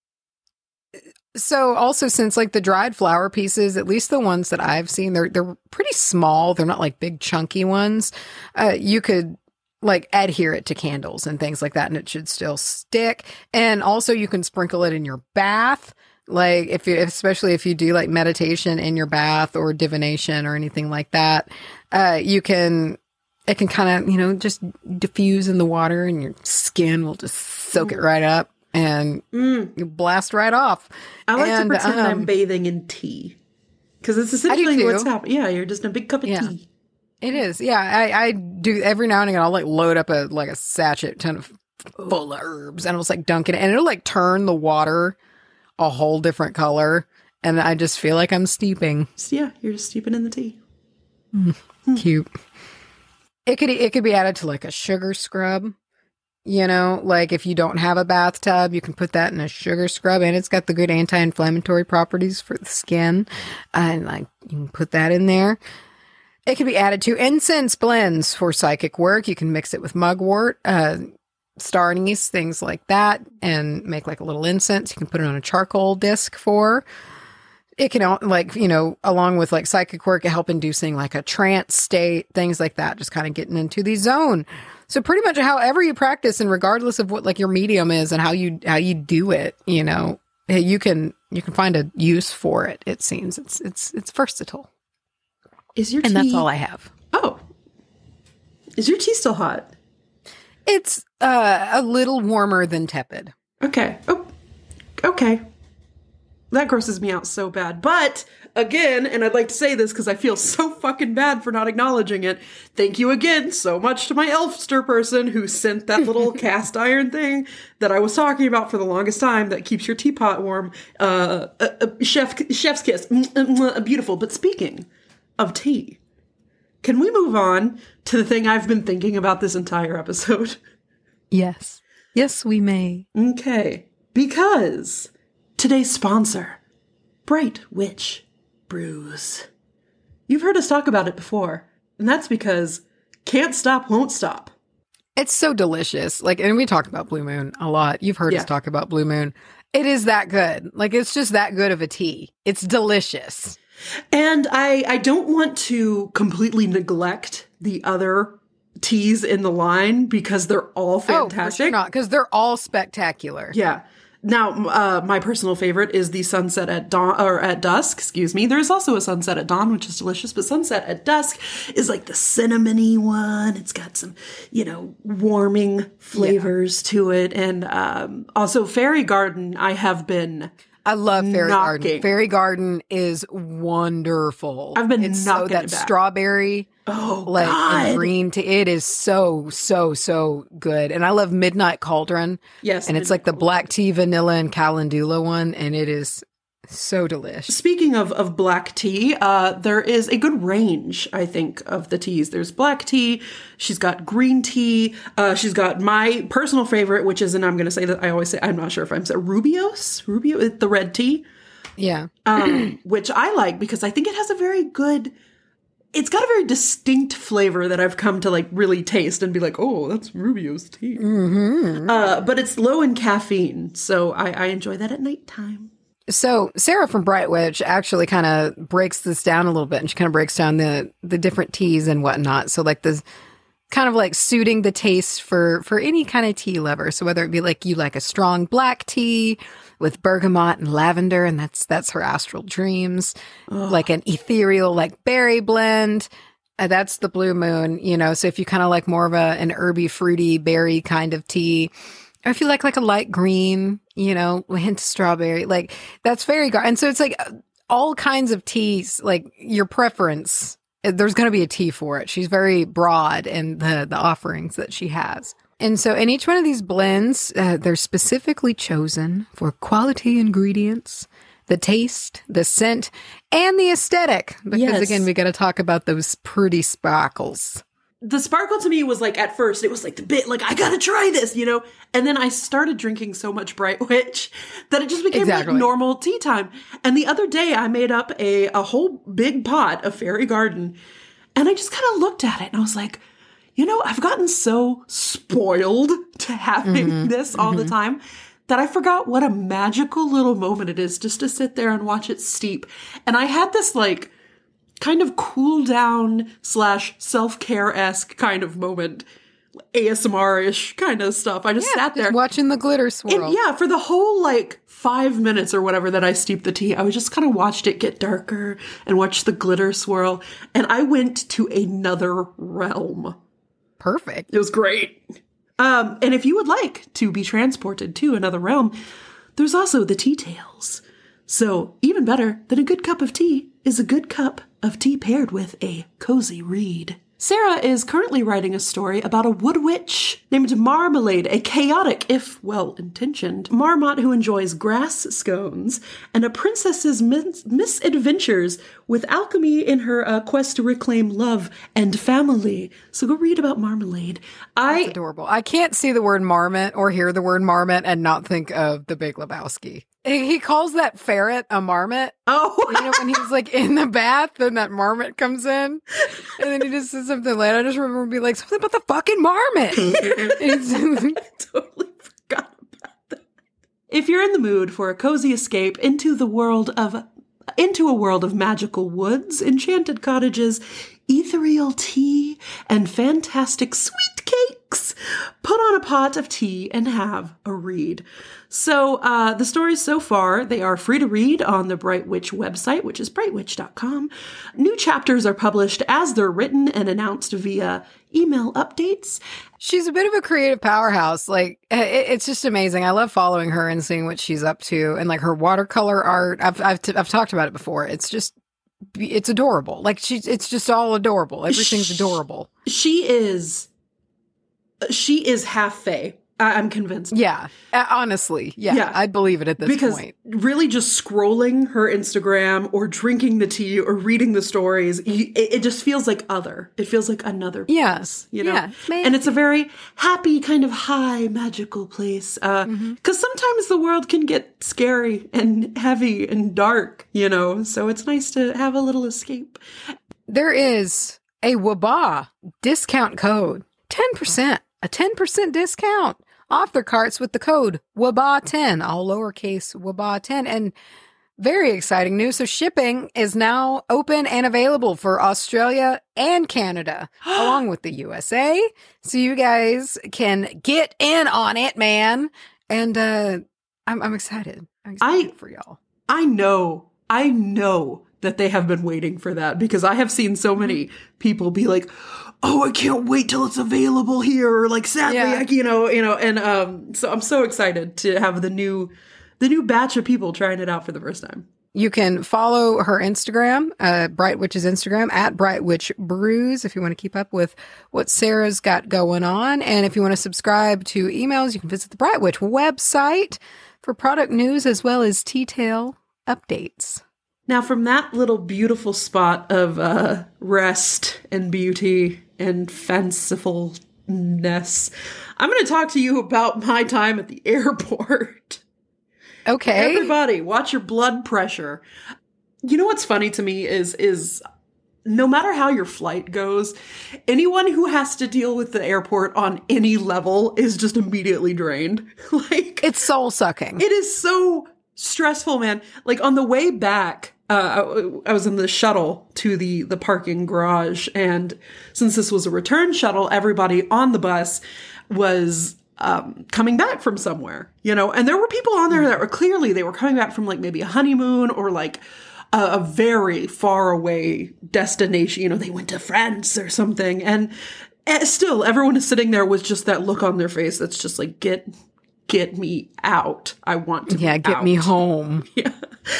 so also since like the dried flower pieces, at least the ones that I've seen, they're, they're pretty small. They're not like big chunky ones. Uh, you could like adhere it to candles and things like that and it should still stick. And also you can sprinkle it in your bath. Like if you, especially if you do like meditation in your bath or divination or anything like that, uh, you can, it can kind of, you know, just diffuse in the water and your skin will just soak it right up and Mm. you blast right off. I like And, to pretend um, I'm bathing in tea. Because it's essentially too. what's happening. Yeah, you're just in a big cup of Yeah. tea. It is. Yeah. I, I do every now and again. I'll like load up a, like a sachet ton of full of herbs and I'll just like dunk it and it'll like turn the water a whole different color. And I just feel like I'm steeping. So yeah, you're just steeping in the tea. Cute. It could it could be added to like a sugar scrub. You know, like if you don't have a bathtub, you can put that in a sugar scrub and it's got the good anti-inflammatory properties for the skin. And like you can put that in there. It could be added to incense blends for psychic work. You can mix it with mugwort. Uh, star anise, things like that, and make like a little incense. You can put it on a charcoal disc for. It can, like, you know, along with like psychic work, help inducing like a trance state, things like that, just kind of getting into the zone. So pretty much however you practice, and regardless of what like your medium is and how you how you do it, you know, you can you can find a use for it. It seems it's it's it's versatile. Is your and tea... that's all I have. Oh, is your tea still hot? It's uh, a little warmer than tepid. Okay. Oh, okay. That grosses me out so bad. But again, and I'd like to say this because I feel so fucking bad for not acknowledging it. Thank you again so much to my Elfster person who sent that little cast iron thing that I was talking about for the longest time that keeps your teapot warm. Uh, a, a chef, chef's kiss. Beautiful. But speaking of tea, can we move on to the thing I've been thinking about this entire episode? Yes. Yes, we may. Okay. Because today's sponsor, Bright Witch Brews. You've heard us talk about it before, and that's because can't stop, won't stop. It's so delicious. Like, and we talk about Blue Moon a lot. You've heard Yeah. us talk about Blue Moon. It is that good. Like, it's just that good of a tea. It's delicious. And I, I don't want to completely neglect the other teas in the line because they're all fantastic. Oh, for sure not, because they're all spectacular. Yeah. Now, uh, my personal favorite is the Sunset at Dawn, or at Dusk, excuse me. There's also a Sunset at Dawn, which is delicious, but Sunset at Dusk is like the cinnamony one. It's got some, you know, warming flavors yeah. to it. And um, also Fairy Garden, I have been I love Fairy knocking. Garden. Fairy Garden is wonderful. I've been it's knocking so that it back. strawberry, oh, like God. and green tea. It is so so so good, and I love Midnight Cauldron. Yes, and it's like the black tea, vanilla, and calendula one, and it is so delicious. Speaking of, of black tea, uh, there is a good range, I think, of the teas. There's black tea. She's got green tea. Uh, she's got my personal favorite, which is, and I'm going to say that I always say, I'm not sure if I'm saying Rubios, Rubio, the red tea. Yeah. um, which I like because I think it has a very good, it's got a very distinct flavor that I've come to like really taste and be like, oh, that's Rubio's tea. Mm-hmm. Uh, but it's low in caffeine, so I, I enjoy that at nighttime. So Sarah from Bright Witch actually kind of breaks this down a little bit, and she kind of breaks down the the different teas and whatnot. So like the kind of like suiting the taste for for any kind of tea lover. So whether it be like you like a strong black tea with bergamot and lavender, and that's that's her Astral Dreams, Ugh. like an ethereal like berry blend. Uh, that's the Blue Moon, you know. So if you kind of like more of a an herby, fruity, berry kind of tea. Or if you like like a light green, you know, hint of strawberry, like that's Fairy Garden. And so it's like all kinds of teas, like your preference, there's going to be a tea for it. She's very broad in the, the offerings that she has. And so in each one of these blends, uh, they're specifically chosen for quality ingredients, the taste, the scent, and the aesthetic. Because yes. again, we got to talk about those pretty sparkles. The sparkle to me was like, at first, it was like the bit, like, I gotta try this, you know? And then I started drinking so much Bright Witch that it just became exactly. like normal tea time. And the other day, I made up a, a whole big pot of Fairy Garden. And I just kind of looked at it and I was like, you know, I've gotten so spoiled to having mm-hmm. this all mm-hmm. the time that I forgot what a magical little moment it is just to sit there and watch it steep. And I had this, like, kind of cool down slash self-care-esque kind of moment, A S M R-ish kind of stuff. I just yeah, sat there just watching the glitter swirl. And yeah, for the whole like five minutes or whatever that I steeped the tea, I was just kind of watched it get darker and watched the glitter swirl. And I went to another realm. Perfect. It was great. Um, and if you would like to be transported to another realm, there's also the tea tales. So even better than a good cup of tea is a good cup of tea paired with a cozy read. Sarah is currently writing a story about a wood witch named Marmalade, a chaotic, if well-intentioned, marmot who enjoys grass scones, and a princess's mis- misadventures with alchemy in her uh, quest to reclaim love and family. So go read about Marmalade. I, That's adorable. I can't see the word marmot or hear the word marmot and not think of The Big Lebowski. He he calls that ferret a marmot. Oh, You know, when he's like in the bath and that marmot comes in, and then he just says something later. I just remember being like, something about the fucking marmot. And he's- totally forgot about that. If you're in the mood for a cozy escape into the world of into a world of magical woods, enchanted cottages, ethereal tea, and fantastic sweet cakes, put on a pot of tea and have a read. So uh, the stories so far, they are free to read on the Bright Witch website, which is bright witch dot com. New chapters are published as they're written and announced via email updates. she's a bit of a creative powerhouse. Like, it, it's just amazing. I love following her and seeing what she's up to, and like her watercolor art. I've I've t- I've talked about it before. It's just it's adorable. Like she's it's just all adorable. Everything's adorable. She is, she is half fae. I- I'm convinced. Yeah, uh, honestly, yeah, Yeah. I'd believe it at this Because point. really just scrolling her Instagram or drinking the tea or reading the stories, you, it, it just feels like other. It feels like another Yeah. place, you know? Yeah, it's And it's a very happy, kind of high, magical place. Because Mm-hmm. sometimes the world can get scary and heavy and dark, you know? So it's nice to have a little escape. There is a Waba discount code, ten percent, a ten percent discount off their carts with the code W A B A ten, all lowercase W A B A ten. And very exciting news. So shipping is now open and available for Australia and Canada, along with the U S A. So you guys can get in on it, man. And uh, I'm, I'm excited. I'm excited I- for y'all. I know, I know that they have been waiting for that because I have seen so many people be like, oh, I can't wait till it's available here. Or like, sadly, Yeah. I, you know, you know, and um, so I'm so excited to have the new, the new batch of people trying it out for the first time. You can follow her Instagram, uh, Bright Witch's Instagram, at Bright Witch Brews, if you want to keep up with what Sarah's got going on. And if you want to subscribe to emails, you can visit the Bright Witch website for product news as well as tea-tail updates. Now, from that little beautiful spot of uh, rest and beauty and fancifulness, I'm going to talk to you about my time at the airport. Okay. Everybody, watch your blood pressure. You know what's funny to me is is no matter how your flight goes, anyone who has to deal with the airport on any level is just immediately drained. Like It's soul-sucking. it is so stressful, man. Like on the way back, uh, I, I was in the shuttle to the the parking garage, and since this was a return shuttle, everybody on the bus was um, coming back from somewhere, you know. And there were people on there that were clearly they were coming back from like maybe a honeymoon or like a, a very far away destination. You know, they went to France or something, and, and still everyone is sitting there with just that look on their face that's just like get. Get me out. I want to Yeah, be get out. me home. Yeah.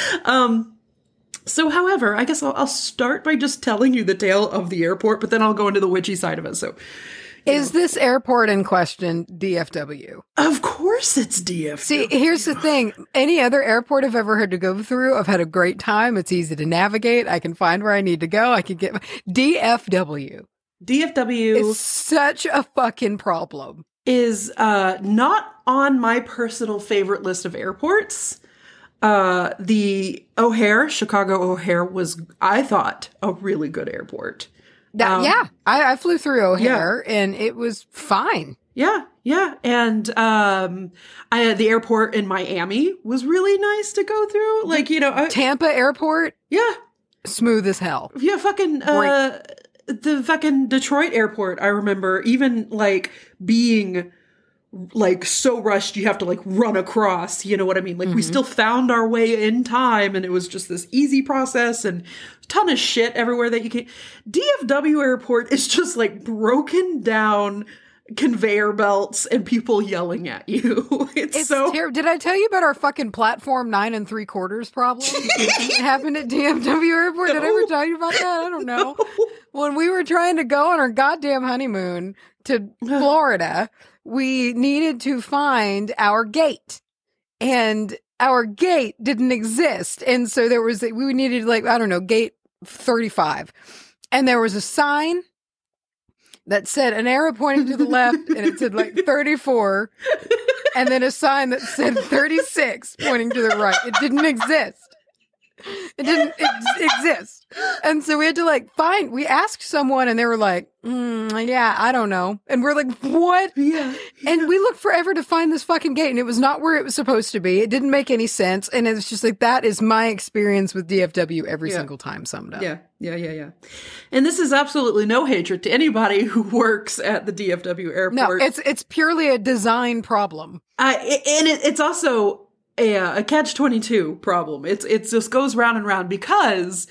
Um, so, however, I guess I'll, I'll start by just telling you the tale of the airport, but then I'll go into the witchy side of it. So, Is this airport in question D F W? of course it's D F W. See, here's the thing. Any other airport I've ever had to go through, I've had a great time. It's easy to navigate. I can find where I need to go. I can get D F W. D F W It's such a fucking problem. is uh, not on my personal favorite list of airports. Uh, the O'Hare, Chicago O'Hare, was, I thought, a really good airport. That, Um, yeah, I, I flew through O'Hare and it was fine. Yeah, yeah, and um, I the airport in Miami was really nice to go through. Like, you know, I, Tampa Airport, yeah, smooth as hell. yeah, fucking uh, the fucking Detroit airport. I remember even like being like so rushed you have to like run across. You know what I mean? Like we still found our way in time, and it was just this easy process and a ton of shit everywhere that you can. D F W airport is just like broken down conveyor belts and people yelling at you. It's, It's so terrible. Did I tell you about our fucking platform nine and three quarters problem? It happened at D F W Airport. Did I ever No. tell you about that? I don't know. When we were trying to go on our goddamn honeymoon to Florida, we needed to find our gate. And our gate didn't exist. And so there was, we needed like, I don't know, gate thirty-five. And there was a sign that said an arrow pointing to the left, and it said like thirty-four. and then a sign that said thirty-six pointing to the right. It didn't exist. It didn't ex- exist. And so we had to like find, we asked someone and they were like, mm, yeah, I don't know. And we're like, what? Yeah, yeah. And we looked forever to find this fucking gate and it was not where it was supposed to be. It didn't make any sense. And it was just like, that is my experience with D F W every Yeah. single time summed up. Yeah, yeah, yeah, yeah. And this is absolutely no hatred to anybody who works at the D F W airport. No, it's, it's purely a design problem. Uh, and it, it's also a, a catch twenty-two problem. It's it just goes round and round because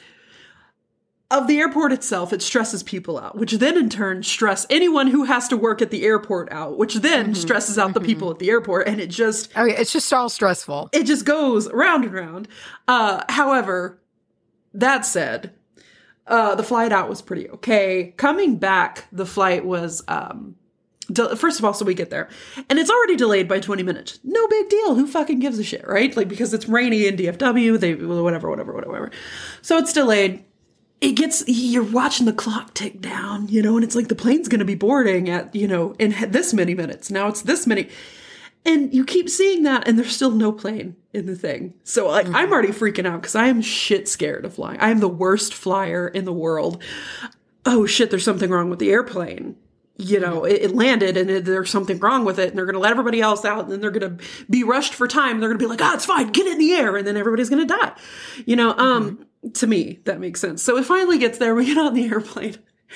of the airport itself. It stresses people out, which then in turn stress anyone who has to work at the airport out, which then mm-hmm. stresses out the people at the airport. And it just... Oh, yeah, it's just all stressful. It just goes round and round. Uh, however, that said, uh, the flight out was pretty okay. Coming back, the flight was... Um, First of all, so we get there, and it's already delayed by twenty minutes. No big deal. Who fucking gives a shit, right? Like, because it's rainy in D F W, they, whatever, whatever, whatever. So it's delayed. It gets, you're watching the clock tick down, you know, and it's like the plane's going to be boarding at, you know, in this many minutes. Now it's this many. And you keep seeing that, and there's still no plane in the thing. So, like, mm-hmm. I'm already freaking out because I am shit scared of flying. I am the worst flyer in the world. Oh, shit, there's something wrong with the airplane. You know, it, it landed and it, there's something wrong with it and they're going to let everybody else out and then they're going to be rushed for time. And they're going to be like, oh, it's fine. Get it in the air. And then everybody's going to die. You know, um, mm-hmm. to me, that makes sense. So it finally gets there. We get on the airplane.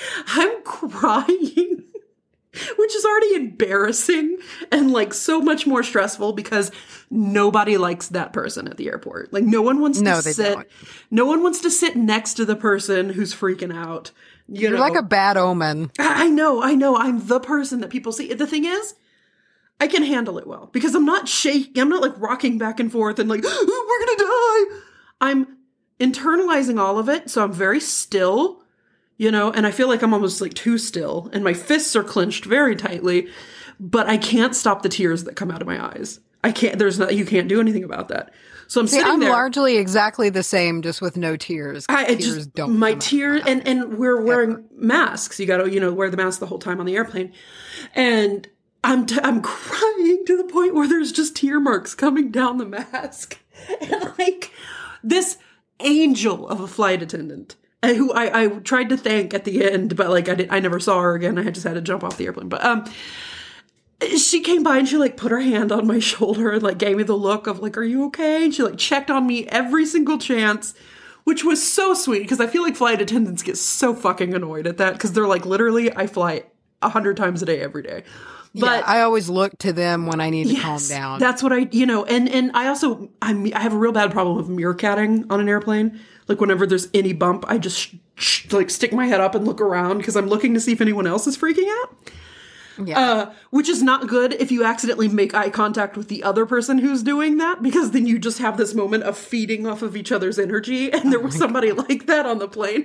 I'm crying, which is already embarrassing and like so much more stressful because nobody likes that person at the airport. Like no one wants no, to they sit. Don't. No one wants to sit next to the person who's freaking out. You You're know, like a bad omen. I know, I know. I'm the person that people see. The thing is, I can handle it well because I'm not shaking. I'm not like rocking back and forth and like, oh, we're going to die. I'm internalizing all of it. So I'm very still, you know, and I feel like I'm almost like too still and my fists are clenched very tightly, but I can't stop the tears that come out of my eyes. I can't, there's not, you can't do anything about that. So I'm See, sitting I'm there. largely exactly the same, just with no tears. I, I tears just, don't my come tears, out. and, and we're wearing Ever. masks. You gotta, you know, wear the mask the whole time on the airplane. And I'm, t- I'm crying to the point where there's just tear marks coming down the mask. And like, this angel of a flight attendant, who I, I tried to thank at the end, but like, I did, I never saw her again. I just had to jump off the airplane. But, um, she came by and she like put her hand on my shoulder and like gave me the look of like, are you okay? And she like checked on me every single chance, which was so sweet because I feel like flight attendants get so fucking annoyed at that because they're like, literally, I fly a hundred times a day every day. But yeah, I always look to them when I need to yes, calm down. That's what I, you know, and, and I also, I'm, I have a real bad problem with meerkatting on an airplane. Like whenever there's any bump, I just sh- sh- like stick my head up and look around because I'm looking to see if anyone else is freaking out. Yeah. Uh, which is not good if you accidentally make eye contact with the other person who's doing that, because then you just have this moment of feeding off of each other's energy, and there was somebody like that on the plane.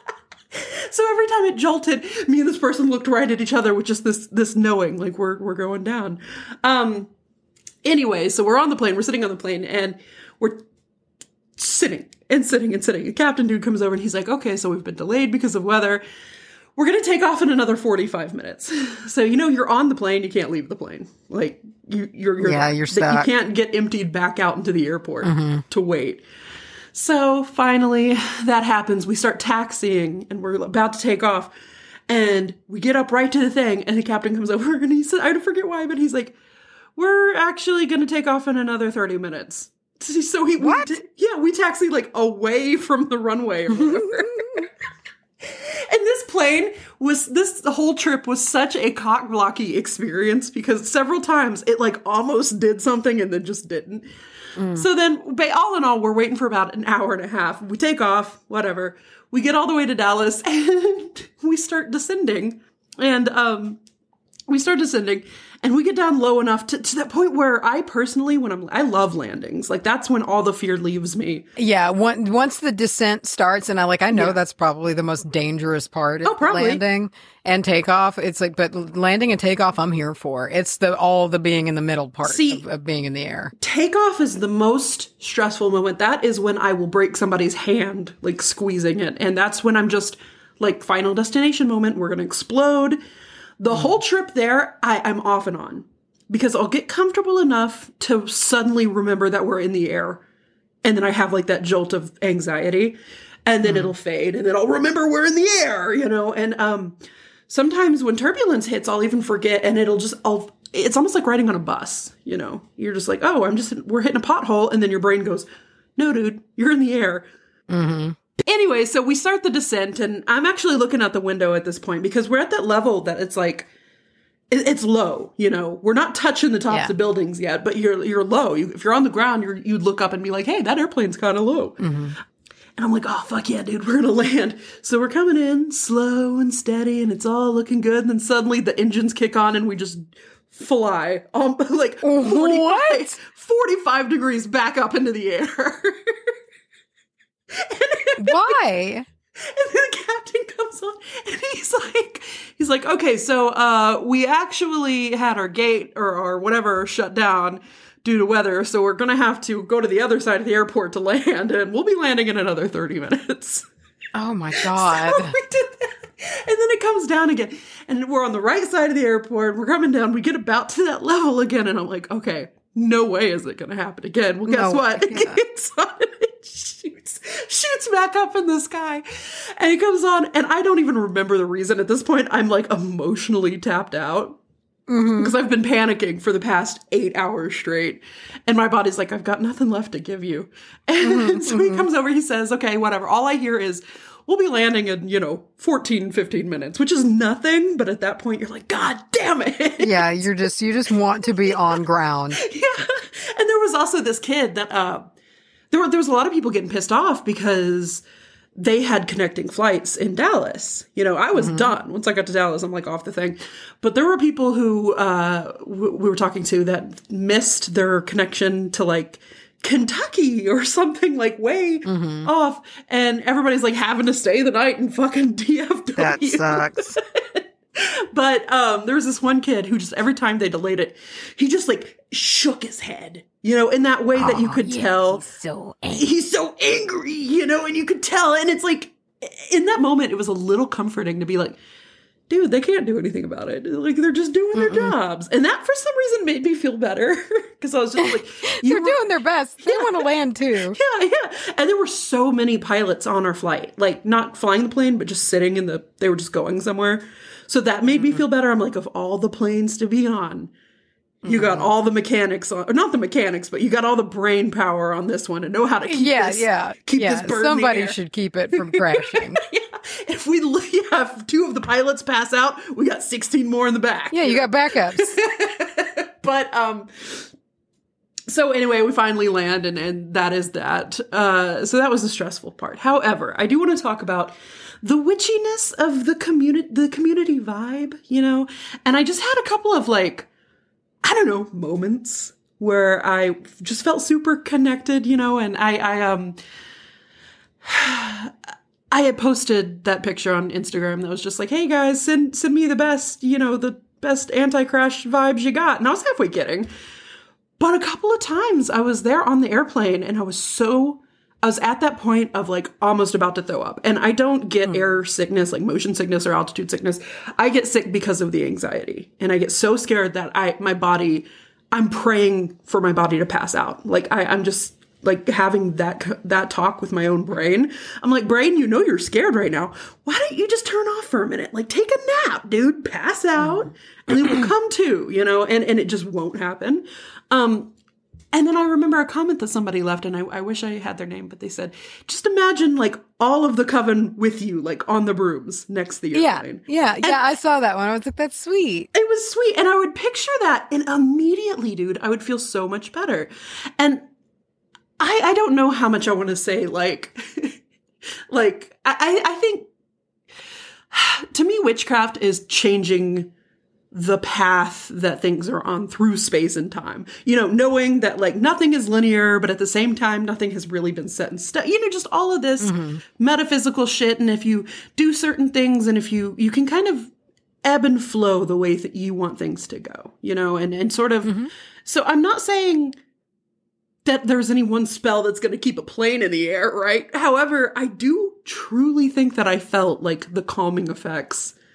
So every time it jolted, me and this person looked right at each other with just this this knowing, like we're we're going down. Um. Anyway, so we're on the plane, we're sitting on the plane, and we're sitting and sitting and sitting. The captain dude comes over and he's like, okay, so we've been delayed because of weather. We're going to take off in another forty-five minutes. So, you know, you're on the plane. You can't leave the plane. Like, you, you're, you're, yeah, you're stuck. You can't get emptied back out into the airport mm-hmm. to wait. So finally that happens. We start taxiing and we're about to take off. And we get up right to the thing. And the captain comes over and he said, I forget why, but he's like, we're actually going to take off in another thirty minutes. So he, what? We, yeah, we taxi like away from the runway or whatever. And this plane was, this the whole trip was such a cock-blocky experience because several times it like almost did something and then just didn't. Mm. So then, but all in all, we're waiting for about an hour and a half. We take off, whatever. We get all the way to Dallas and we start descending. And um, we start descending and we get down low enough to, to that point where I personally, when I'm, I love landings. Like that's when all the fear leaves me. Yeah. One, once the descent starts and I like, I know yeah. that's probably the most dangerous part of oh, probably. landing and takeoff. It's like, but landing and takeoff, I'm here for. It's the, all the being in the middle part See, of, of being in the air. Takeoff is the most stressful moment. That is when I will break somebody's hand, like squeezing it. And that's when I'm just like final destination moment. We're going to explode. The whole trip there, I, I'm off and on. because I'll get comfortable enough to suddenly remember that we're in the air. And then I have like that jolt of anxiety, and then mm. it'll fade, and then I'll remember we're in the air, you know? And um, sometimes when turbulence hits, I'll even forget, and it'll just, I'll, it's almost like riding on a bus, you know? You're just like, oh, I'm just, we're hitting a pothole, and then your brain goes, no, dude, you're in the air. Mm-hmm. Anyway, so we start the descent, and I'm actually looking out the window at this point, because we're at that level that it's like, it's low, you know, we're not touching the tops yeah. of buildings yet, but you're, you're low. You, if you're on the ground, you're, you'd look up and be like, hey, that airplane's kind of low. Mm-hmm. And I'm like, oh, fuck yeah, dude, we're going to land. So we're coming in slow and steady, and it's all looking good. And then suddenly the engines kick on and we just fly um, like forty-five, what? forty-five degrees back up into the air. Why? And then the captain comes on, and he's like, he's like, okay, so uh, we actually had our gate or, or whatever shut down due to weather, so we're going to have to go to the other side of the airport to land, and we'll be landing in another thirty minutes. Oh, my God. So we did that. And then it comes down again, and we're on the right side of the airport, we're coming down, we get about to that level again, and I'm like, okay, no way is it going to happen again. Well, guess no, what? Yeah. It gets on and it shoots, shoots back up in the sky. And it comes on, and I don't even remember the reason. At this point, I'm like emotionally tapped out. Mm-hmm. Because I've been panicking for the past eight hours straight. And my body's like, I've got nothing left to give you. And mm-hmm, so mm-hmm. he comes over, he says, okay, whatever. All I hear is, we'll be landing in, you know, fourteen, fifteen minutes, which is nothing. But at that point, you're like, God damn it. Yeah, you're just, you just want to be on ground. Yeah. And there was also this kid that, uh, there were, there was a lot of people getting pissed off because they had connecting flights in Dallas. You know, I was mm-hmm. done. Once I got to Dallas, I'm like off the thing. But there were people who, uh, w- we were talking to that missed their connection to like Kentucky or something like way mm-hmm. off. And everybody's like having to stay the night in fucking D F W. That sucks. But um, there was this one kid who just, every time they delayed it, he just like shook his head, you know, in that way that oh, you could yeah, tell. He's so angry. He's so angry, you know, and you could tell. And it's like, in that moment, it was a little comforting to be like, dude, they can't do anything about it. Like, they're just doing their Mm-mm. jobs. And that, for some reason, made me feel better. Because I was just like, you They're were, doing their best. They yeah. want to land, too. Yeah, yeah. And there were so many pilots on our flight. Like, not flying the plane, but just sitting in the, they were just going somewhere. So that made mm-hmm. me feel better. I'm like, of all the planes to be on, you mm-hmm. got all the mechanics on, or not the mechanics, but you got all the brain power on this one and know how to keep yeah, this, yeah, keep yeah. this bird Somebody in the air. should keep it from crashing. Yeah. If we yeah, if two of the pilots pass out, we got sixteen more in the back. Yeah, you got backups. But um, so anyway, we finally land, and and that is that. Uh, so that was the stressful part. However, I do want to talk about the witchiness of the community, the community vibe, you know. And I just had a couple of like, I don't know, moments where I just felt super connected, you know. And I, I um. I had posted that picture on Instagram that was just like, hey guys, send send me the best, you know, the best anti-crash vibes you got. And I was halfway kidding. But a couple of times I was there on the airplane and I was so, I was at that point of like almost about to throw up. And I don't get mm. air sickness, like motion sickness or altitude sickness. I get sick because of the anxiety. And I get so scared that I, my body, I'm praying for my body to pass out. Like I, I'm just, like having that that talk with my own brain. I'm like, brain, you know you're scared right now. Why don't you just turn off for a minute? Like, take a nap, dude. Pass out, and then we'll come to, you know, and, and it just won't happen. Um, and then I remember a comment that somebody left, and I, I wish I had their name, but they said, just imagine, like, all of the coven with you, like, on the brooms next to the airplane. Yeah, yeah, and yeah, I saw that one. I was like, that's sweet. It was sweet, and I would picture that, and immediately, dude, I would feel so much better. And I, I don't know how much I want to say, like, like, I, I think, to me, witchcraft is changing the path that things are on through space and time. You know, knowing that, like, nothing is linear, but at the same time, nothing has really been set in stone. You know, just all of this mm-hmm. metaphysical shit, and if you do certain things, and if you, you can kind of ebb and flow the way that you want things to go, you know, and, and sort of, mm-hmm. so I'm not saying that there's any one spell that's going to keep a plane in the air, right? However, I do truly think that I felt like the calming effects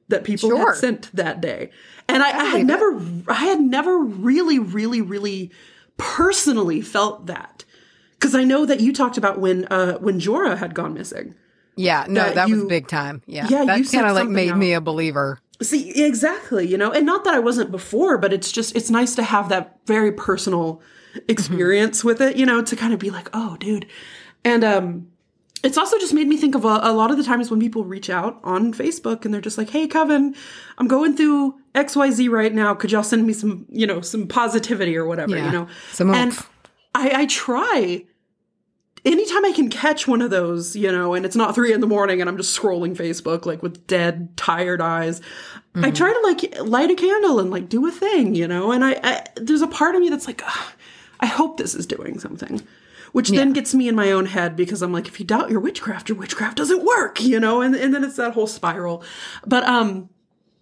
that people Sure. had sent that day. And I, I had never, I had never really, really, really personally felt that. Because I know that you talked about when, uh, when Jorah had gone missing. Yeah, no, that that you- was big time. Yeah, Yeah, that you sent kind of like something made out. me a believer. See, exactly, you know, and not that I wasn't before, but it's just, it's nice to have that very personal experience with it, you know, to kind of be like, oh, dude. And um, it's also just made me think of a, a lot of the times when people reach out on Facebook and they're just like, hey, Coven, I'm going through X Y Z right now. Could y'all send me some, you know, some positivity or whatever, Yeah. you know? Some and oomph. I, I try anytime I can catch one of those, you know, and it's not three in the morning and I'm just scrolling Facebook, like with dead, tired eyes, mm-hmm. I try to like light a candle and like do a thing, you know, and I, I there's a part of me that's like, ugh, I hope this is doing something, which Yeah. then gets me in my own head because I'm like, if you doubt your witchcraft, your witchcraft doesn't work, you know, and, and then it's that whole spiral. But um,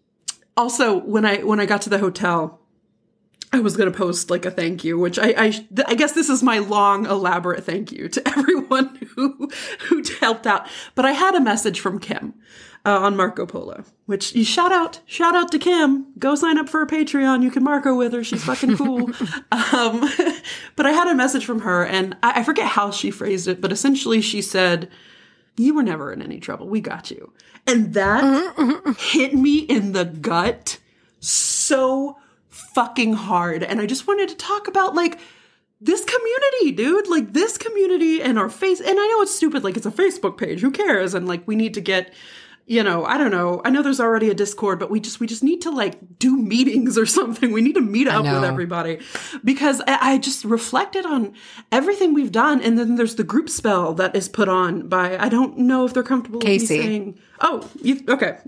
also when I, when I got to the hotel, I was going to post like a thank you, which I, I, I guess this is my long, elaborate thank you to everyone who, who helped out. But I had a message from Kim uh, on Marco Polo, which you shout out, shout out to Kim. Go sign up for a Patreon. You can Marco with her. She's fucking cool. um, but I had a message from her and I, I forget how she phrased it, but essentially she said, you were never in any trouble. We got you. And that hit me in the gut so fucking hard. And I just wanted to talk about like this community, dude, like this community and our face. And I know it's stupid. Like it's a Facebook page. Who cares? And like, we need to get, you know, I don't know. I know there's already a Discord, but we just, we just need to like do meetings or something. We need to meet up with everybody because I, I just reflected on everything we've done. And then there's the group spell that is put on by, I don't know if they're comfortable Casey. with me saying, oh, you, okay.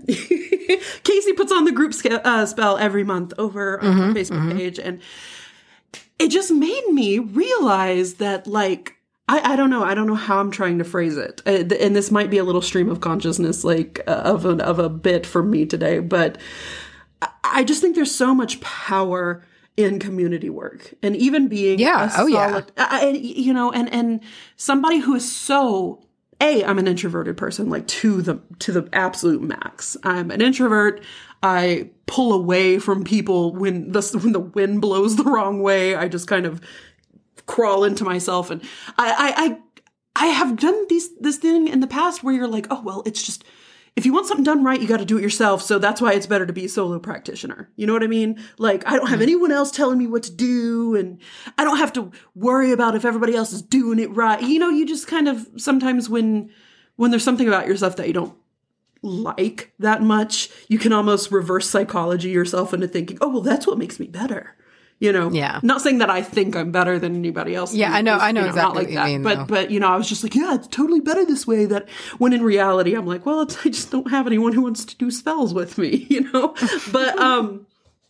Casey puts on the group sca- uh, spell every month over on Mm-hmm, our Facebook mm-hmm. page. And it just made me realize that like, I, I don't know. I don't know how I'm trying to phrase it. Uh, th- and this might be a little stream of consciousness, like uh, of, an, of a bit for me today. But I, I just think there's so much power in community work and even being Yeah. a Oh, solid, yeah. I, I- you know, and, and somebody who is so, A, I'm an introverted person, like to the, to the absolute max. I'm an introvert. I pull away from people when the, when the wind blows the wrong way. I just kind of crawl into myself. And I, I, I, I have done these, this thing in the past where you're like, oh, well, it's just, if you want something done right, you got to do it yourself. So that's why it's better to be a solo practitioner. You know what I mean? Like, I don't have anyone else telling me what to do. And I don't have to worry about if everybody else is doing it right. You know, you just kind of, sometimes when, when there's something about yourself that you don't like that much, you can almost reverse psychology yourself into thinking, oh, well, that's what makes me better. You know, Yeah. Not saying that I think I'm better than anybody else. Yeah, I know- I know you exactly not like what you that. mean, But though. but you know, I was just like, yeah, it's totally better this way. That when in reality, I'm like, well, it's, I just don't have anyone who wants to do spells with me. You know, but um,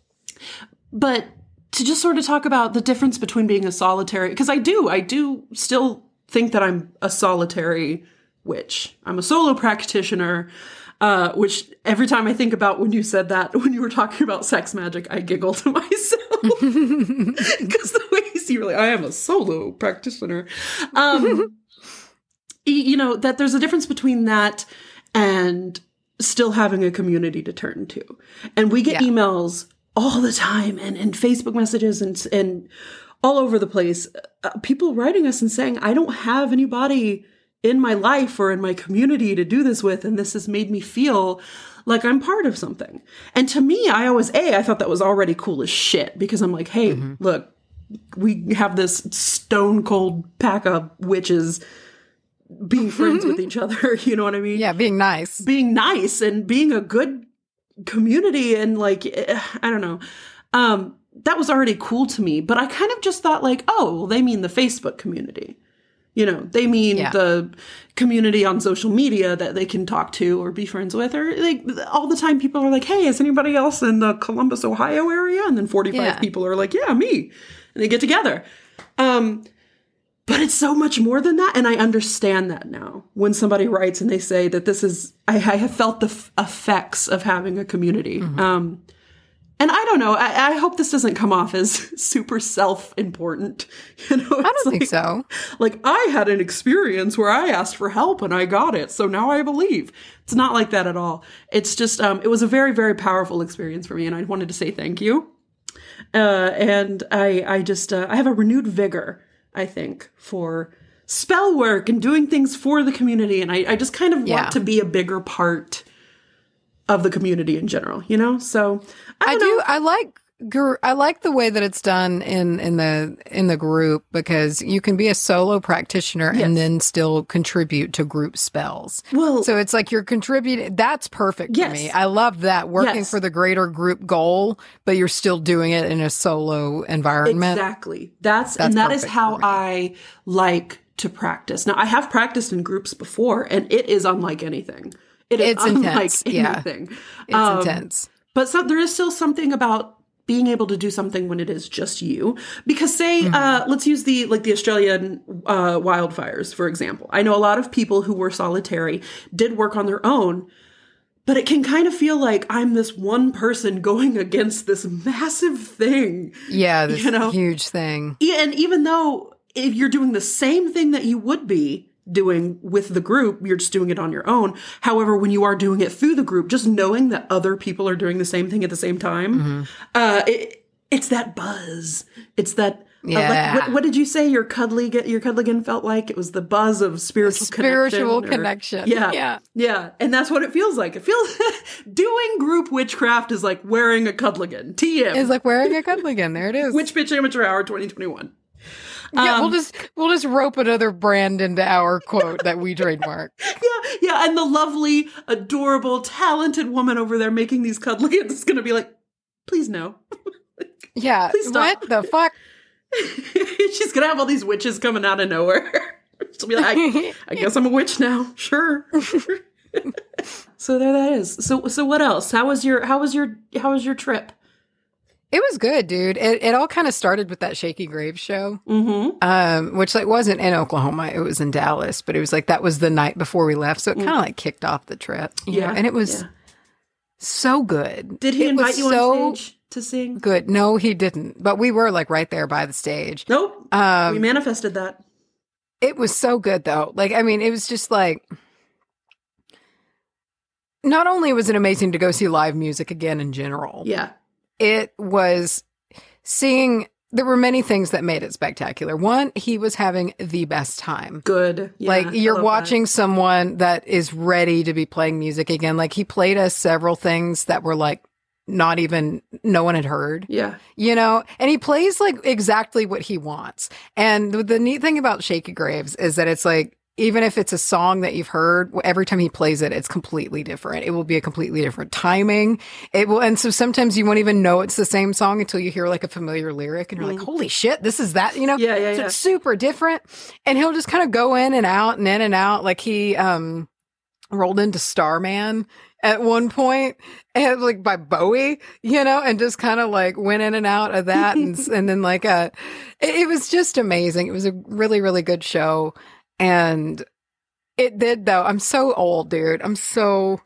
but to just sort of talk about the difference between being a solitary, because I do, I do still think that I'm a solitary witch. I'm a solo practitioner. Uh, which every time I think about when you said that, when you were talking about sex magic, I giggle to myself. Because the way you see, you're like, I am a solo practitioner. Um, y- you know, that there's a difference between that and still having a community to turn to. And we get Yeah. emails all the time and, and Facebook messages and, and all over the place. Uh, people writing us and saying, I don't have anybody in my life or in my community to do this with. And this has made me feel like I'm part of something. And to me, I always, A, I thought that was already cool as shit because I'm like, hey, Mm-hmm. look, we have this stone cold pack of witches being friends with each other. You know what I mean? Yeah, being nice. Being nice and being a good community and like, eh, I don't know. Um, that was already cool to me, but I kind of just thought like, oh, well, they mean the Facebook community. You know, they mean Yeah. the community on social media that they can talk to or be friends with, or like all the time people are like, hey, is anybody else in the Columbus, Ohio area? And then forty-five Yeah. people are like, yeah, me. And they get together. Um, but it's so much more than that. And I understand that now when somebody writes and they say that this is, I, I have felt the f- effects of having a community. Mm-hmm. Um, And I don't know, I, I hope this doesn't come off as super self-important. You know, I don't like, think so. Like, I had an experience where I asked for help and I got it, so now I believe. It's not like that at all. It's just, um, it was a very, very powerful experience for me, and I wanted to say thank you. Uh, and I, I just, uh, I have a renewed vigor, I think, for spell work and doing things for the community, and I, I just kind of Yeah. want to be a bigger part of the community in general, you know? So I, I don't do. know. I like. gr- I like the way that it's done in in the in the group, because you can be a solo practitioner Yes. and then still contribute to group spells. Well, So it's like you're contributing. That's perfect for Yes. me. I love that, working Yes. for the greater group goal, but you're still doing it in a solo environment. exactly. That's, That's and that is perfect how for me. I like to practice. Now, I have practiced in groups before, and it is unlike anything. It is It's unlike intense, yeah. anything. It's Um, intense. But so, there is still something about being able to do something when it is just you. Because say, Mm-hmm. uh, let's use the, like the Australian uh, wildfires, for example. I know a lot of people who were solitary did work on their own, but it can kind of feel like I'm this one person going against this massive thing. Yeah, this you know? huge thing. E- And even though if you're doing the same thing that you would be doing with the group, you're just doing it on your own. However, when you are doing it through the group, just knowing that other people are doing the same thing at the same time, Mm-hmm. uh, it, it's that buzz. It's that. uh, like, Yeah. what, what did you say your cuddly your cuddligan felt like? It was the buzz of spiritual Spiritual connection. or- connection. Yeah, Yeah. yeah, and that's what it feels like. It feels doing group witchcraft is like wearing a cuddligan. T M. It's like wearing a cuddligan. There it is. Witch Bitch Amateur Hour twenty twenty-one. yeah, um, we'll just we'll just rope another brand into our quote that we trademark. Yeah, yeah, and the lovely, adorable, talented woman over there making these cuddligans is going to be like, please no. Yeah. Please stop. What the fuck? She's going to have all these witches coming out of nowhere. She'll be like, I, I guess I'm a witch now. Sure. So there that is. So so what else? How was your how was your how was your trip? It was good, dude. It it all kind of started with that Shaky Grave show, Mm-hmm. um, which like wasn't in Oklahoma. It was in Dallas, but it was like that was the night before we left, so it kind of like kicked off the trip. you Mm. Yeah, know? And it was yeah. so good. Did he It invite was you so on stage to sing? Good. No, he didn't. But we were like right there by the stage. Nope. Um, we manifested that. It was so good though. Like, I mean, it was just like, not only was it amazing to go see live music again in general, Yeah. it was seeing, there were many things that made it spectacular. One, he was having the best time. Good. Yeah, Like, I you're love watching someone that is ready to be playing music again. Like, he played us several things that were like, not even, no one had heard. that. Yeah. You know, and he plays like exactly what he wants. And the, the neat thing about Shaky Graves is that it's like, even if it's a song that you've heard, every time he plays it, it's completely different. It will be a completely different timing. It will, and so sometimes you won't even know it's the same song until you hear like a familiar lyric, and you're like, "Holy shit, this is that!" You know? Yeah, yeah, So yeah. it's super different. And he'll just kind of go in and out and in and out. Like he um rolled into Starman at one point, and like by Bowie, you know, and just kind of like went in and out of that, and and then like uh, it, it was just amazing. It was a really really good show. And it did, though. I'm so old, dude. I'm so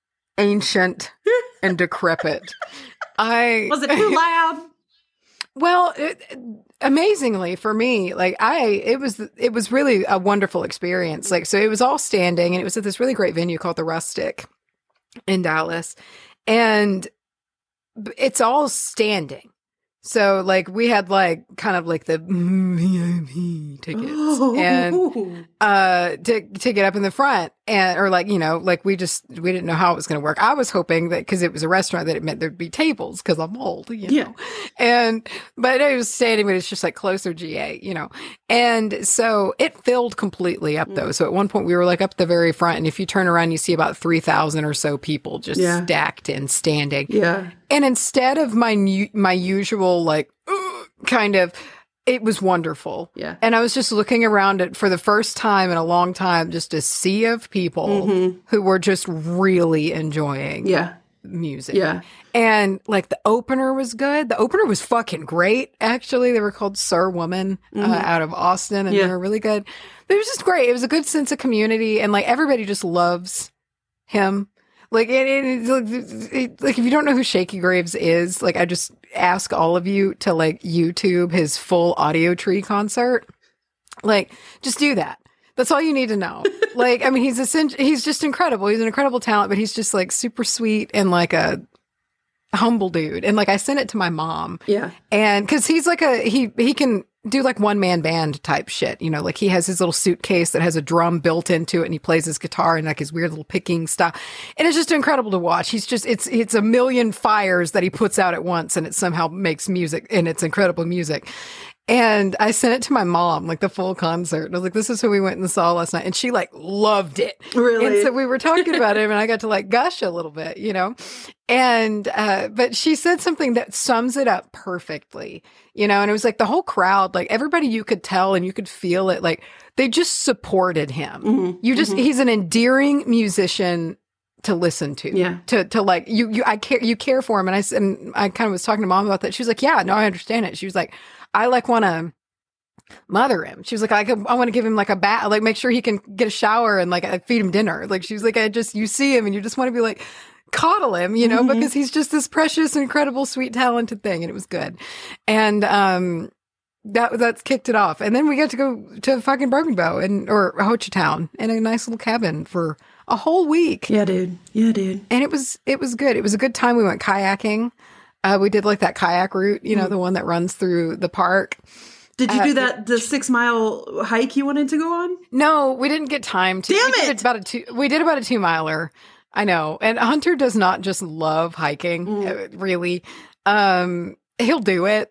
ancient and decrepit. I Was it too loud? well, it, amazingly for me, like I, it was, it was really a wonderful experience. Like, so it was all standing, and it was at this really great venue called the Rustic in Dallas, and it's all standing. So like we had like kind of like the V I P tickets and uh to to get up in the front, and or like, you know, like we just we didn't know how it was going to work. I was hoping that because it was a restaurant that it meant there'd be tables because I'm old, you know. Yeah. And but it was standing, but it's just like closer G A, you know. And so it filled completely up though. So at one point we were like up the very front, and if you turn around you see about three thousand or so people just Yeah. stacked and standing. Yeah. And instead of my nu- my usual like "Ugh," kind of, it was wonderful. Yeah. And I was just looking around it for the first time in a long time, just a sea of people who were just really enjoying Yeah. music. Yeah. And like the opener was good. The opener was fucking great. Actually, they were called Sir Woman uh, out of Austin, and Yeah. they were really good. But it was just great. It was a good sense of community, and like everybody just loves him. Like, it, it, it, it, like if you don't know who Shaky Graves is, like I just ask all of you to like YouTube his full Audio Tree concert. Like, just do that. That's all you need to know. Like, I mean, he's essentially, he's just incredible. He's an incredible talent, but he's just like super sweet and like a humble dude. And like, I sent it to my mom. Yeah. And cause he's like a, he, he can do like one man band type shit. You know, like he has his little suitcase that has a drum built into it and he plays his guitar and like his weird little picking style. And it's just incredible to watch. He's just, it's, it's a million fires that he puts out at once and it somehow makes music and it's incredible music. And I sent it to my mom, like the full concert. And I was like, this is who we went and saw last night. And she like loved it. Really? And so we were talking about him and I got to like gush a little bit, you know? And, uh, but she said something that sums it up perfectly, you know? And it was like the whole crowd, like everybody you could tell and you could feel it. Like they just supported him. Mm-hmm. You just, mm-hmm. he's an endearing musician to listen to, yeah, to, to like, you, you, I care, you care for him. And I said, and I kind of was talking to mom about that. She was like, yeah, no, I understand it. She was like, I like want to mother him. She was like, I, could, I want to give him like a bath, like make sure he can get a shower and like I feed him dinner. Like she was like, I just, you see him and you just want to be like, coddle him, you know, mm-hmm. because he's just this precious, incredible, sweet, talented thing. And it was good. And, um, that, that's kicked it off. And then we got to go to fucking Broken Bow and, or Hochatown in a nice little cabin for a whole week. Yeah, dude. Yeah, dude. And it was, it was good. It was a good time. We went kayaking. Uh, we did like that kayak route, you know, mm. the one that runs through the park. Did you uh, do that, the six mile hike you wanted to go on? No, we didn't get time to. Damn we it! Did about a two, we did about a two miler. I know. And Hunter does not just love hiking, mm. really. Um, he'll do it.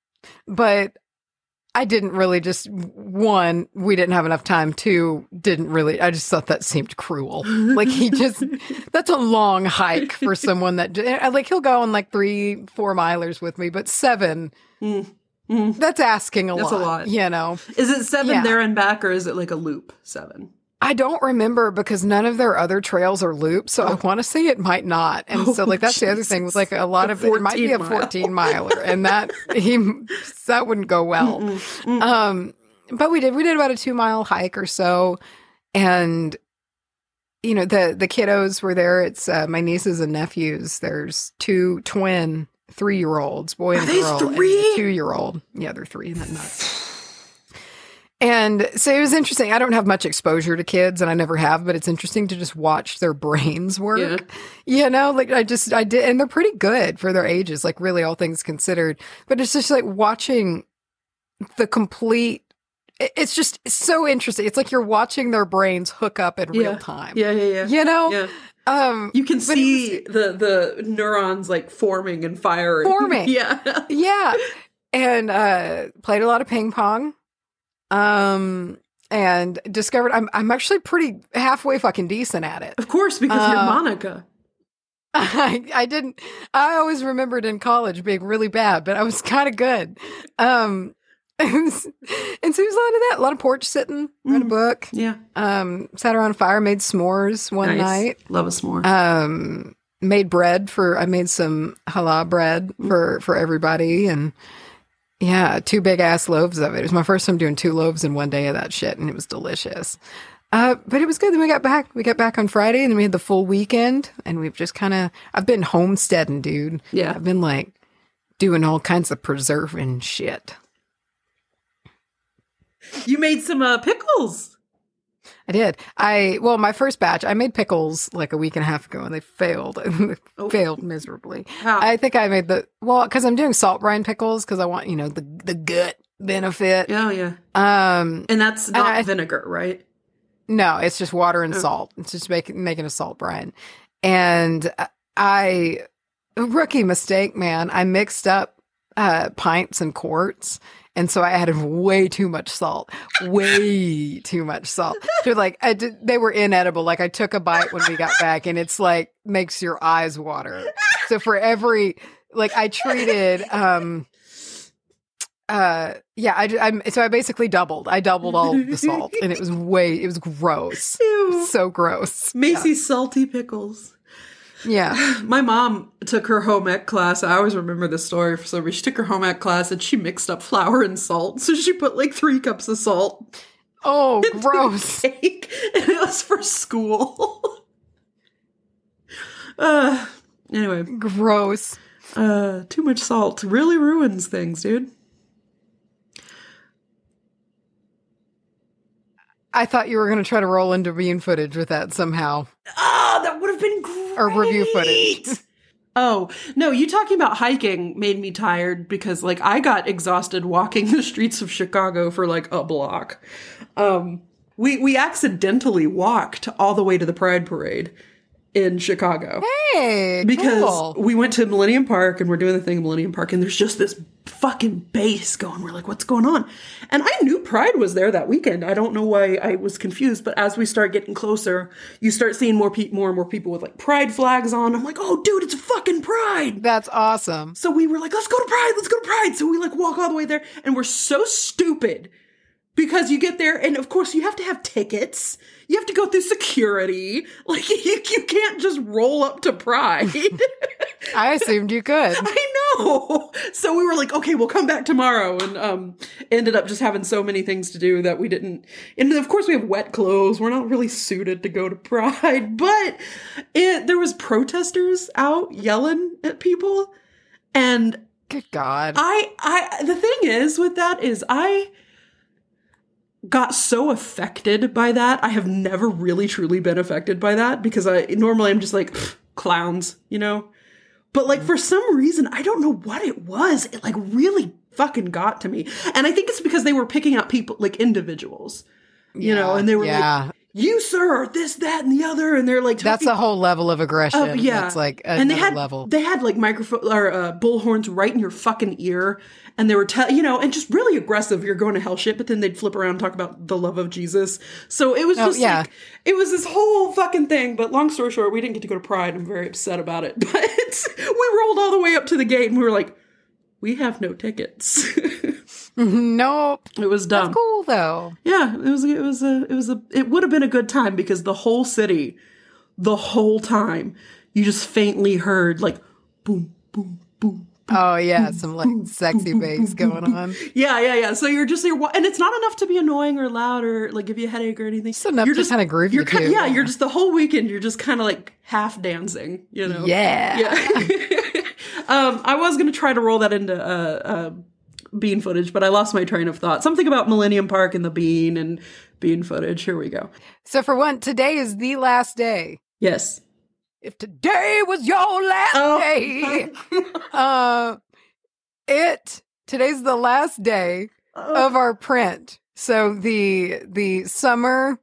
But I didn't really just, one, we didn't have enough time. Two, didn't really, I just thought that seemed cruel. Like he just, that's a long hike for someone that, like he'll go on like three, four milers with me, but seven, mm. Mm. that's asking a that's lot. That's a lot. You know? Is it seven yeah. there and back or is it like a loop seven? I don't remember because none of their other trails are loops, so oh. I want to say it might not. And oh, so, like, that's Jesus. The other thing was like a lot the of it might be a fourteen miler, and that he that wouldn't go well. Mm-mm, mm-mm. Um, but we did we did about a two mile hike or so, and you know the the kiddos were there. It's uh, my nieces and nephews. There's two twin three year olds, boy and girl, and a two year old. Yeah, they're three. Isn't that nuts? And so it was interesting. I don't have much exposure to kids and I never have, but it's interesting to just watch their brains work. Yeah. You know, like I just, I did, and they're pretty good for their ages, like really all things considered. But it's just like watching the complete, it's just so interesting. It's like you're watching their brains hook up in yeah. real time. Yeah, yeah, yeah. You know? Yeah. Um, you can see was, the, the neurons like forming and firing. Forming. yeah. Yeah. And uh, played a lot of ping pong. Um, and discovered I'm I'm actually pretty halfway fucking decent at it. Of course, because uh, you're Monica. I I didn't. I always remembered in college being really bad, but I was kind of good. Um, and so it was a lot of that, a lot of porch sitting, read a book. Yeah. Um, sat around a fire, made s'mores one nice. night. Love a s'more. Um, made bread for. I made some challah bread for for everybody and. Yeah, two big ass loaves of it. It was my first time doing two loaves in one day of that shit, and it was delicious. Uh, but it was good. Then we got back. We got back on Friday, and then we had the full weekend, and we've just kind of. I've been homesteading, dude. Yeah, I've been like doing all kinds of preserving shit. You made some uh, pickles. I did. I well, my first batch, I made pickles like a week and a half ago, and they failed. they oh. failed miserably. How? I think I made the well because I'm doing salt brine pickles because I want you know the the gut benefit. Oh yeah. Um, and that's not and I, vinegar, right? No, it's just water and oh. salt. It's just making making a salt brine, and I rookie mistake, man. I mixed up uh, pints and quarts. And so I added way too much salt, way too much salt. So like I did, they were inedible. Like I took a bite when we got back and it's like makes your eyes water. So for every, like I treated, um, uh, yeah, I, I, so I basically doubled, I doubled all the salt and it was way, it was gross. Ew. So gross. Macy's yeah. salty pickles. Yeah. My mom took her home ec class. I always remember this story for some reason. She took her home ec class and she mixed up flour and salt. So she put like three cups of salt. Oh, gross. Cake, and it was for school. Uh, anyway. Gross. Uh, too much salt really ruins things, dude. I thought you were going to try to roll into bean footage with that somehow. Oh, that would have been great. Or review footage. Oh, no, you talking about hiking made me tired because, like, I got exhausted walking the streets of Chicago for, like, a block. Um, we, we accidentally walked all the way to the Pride Parade in Chicago. Hey, because cool. we went to Millennium Park and we're doing the thing in Millennium Park and there's just this fucking bass going. We're like, what's going on? And I knew Pride was there that weekend. I don't know why I was confused, but as we start getting closer, you start seeing more pe- more and more people with like Pride flags on. I'm like, oh, dude, it's a fucking Pride. That's awesome. So we were like, let's go to Pride. Let's go to Pride. So we like walk all the way there and we're so stupid because you get there and of course you have to have tickets. You have to go through security. Like, you, you can't just roll up to Pride. I assumed you could. I know. So we were like, okay, we'll come back tomorrow. And um, ended up just having so many things to do that we didn't. And of course, we have wet clothes. We're not really suited to go to Pride. But it, there was protesters out yelling at people. And good God. I, I, the thing is with that is I got so affected by that. I have never really truly been affected by that because I normally I'm just like clowns, you know? But like for some reason, I don't know what it was. It like really fucking got to me. And I think it's because they were picking out people like individuals, you yeah, know, and they were yeah. like, you, sir, are this, that, and the other. And they're like, that's a whole level of aggression. Uh, yeah. That's like another and they had, level. They had like microphone or uh, bullhorns right in your fucking ear. And they were, te- you know, and just really aggressive. You're going to hell shit, but then they'd flip around and talk about the love of Jesus. So it was oh, just yeah. like, it was this whole fucking thing. But long story short, we didn't get to go to Pride. I'm very upset about it. But we rolled all the way up to the gate and we were like, we have no tickets. Nope. It was dumb. That's cool though. Yeah, it was, it was a, it was a, it would have been a good time because the whole city, the whole time, you just faintly heard like boom, boom, boom. Oh yeah, some like sexy bass going on. Yeah, yeah, yeah. So you're just, you're, and it's not enough to be annoying or loud or like give you a headache or anything. It's enough you're to just kind of groove you're you kind, too. Yeah, you're just the whole weekend. You're just kind of like half dancing, you know? Yeah. Yeah. um, I was gonna try to roll that into uh, uh, bean footage, but I lost my train of thought. Something about Millennium Park and the bean and bean footage. Here we go. So for one, today is the last day. Yes. If today was your last Oh. day, uh, it today's the last day Oh. of our print. So the the summer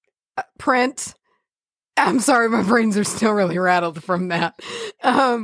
print. I'm sorry, my brains are still really rattled from that. Um,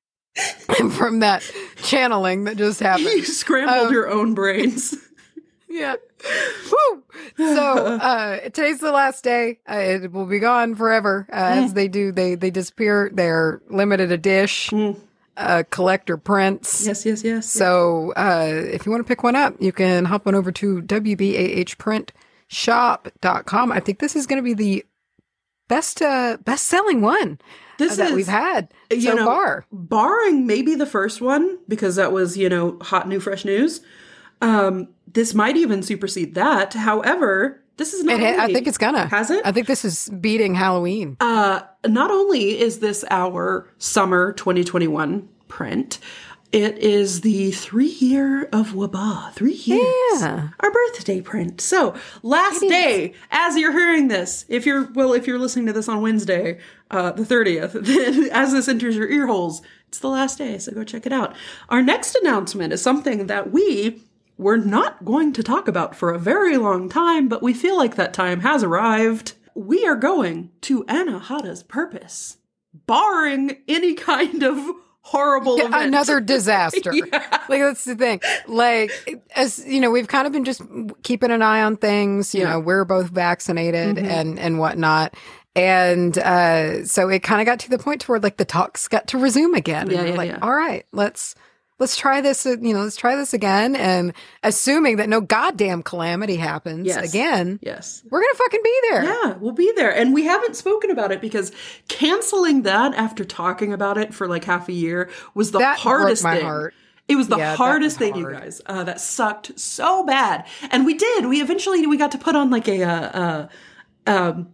from that channeling that just happened. You scrambled Um, your own brains. Yeah. Woo! So uh, today's the last day. Uh, it will be gone forever, uh, Mm. as they do. They they disappear. They're limited edition, Mm. uh, collector prints. Yes, yes, yes. So uh, if you want to pick one up, you can hop on over to w b a h print shop dot com. I think this is going to be the best uh, best selling one This that is, we've had you so know, far. barring maybe the first one, because that was, you know, hot, new, fresh news. Um, this might even supersede that. However, this is not It, ha- only, I think it's gonna. Has it? I think this is beating Halloween. Uh, not only is this our summer twenty twenty-one print, it is the three year of Wabah. Three years. Yeah. Our birthday print. So last day, as you're hearing this, if you're, well, if you're listening to this on Wednesday, uh, the thirtieth, then as this enters your ear holes, it's the last day. So go check it out. Our next announcement is something that we were not going to talk about for a very long time, but we feel like that time has arrived. We are going to Anahata's Purpose, barring any kind of horrible Yeah, event. another disaster. Yeah. Like, that's the thing. Like, as you know, we've kind of been just keeping an eye on things. You Yeah. know, we're both vaccinated Mhm. and and whatnot. And uh, so it kind of got to the point to where like the talks got to resume again. And Yeah, we're yeah, like, yeah. all right, let's let's try this. uh, You know, let's try this again. And assuming that no goddamn calamity happens Yes. again, Yes. we're gonna fucking be there. Yeah, we'll be there. And we haven't spoken about it because canceling that after talking about it for like half a year was the That broke hardest my thing. heart. It was the Yeah, that hardest was thing, you hard. guys. Uh, that sucked so bad. And we did. We eventually we got to put on like a uh, uh, um,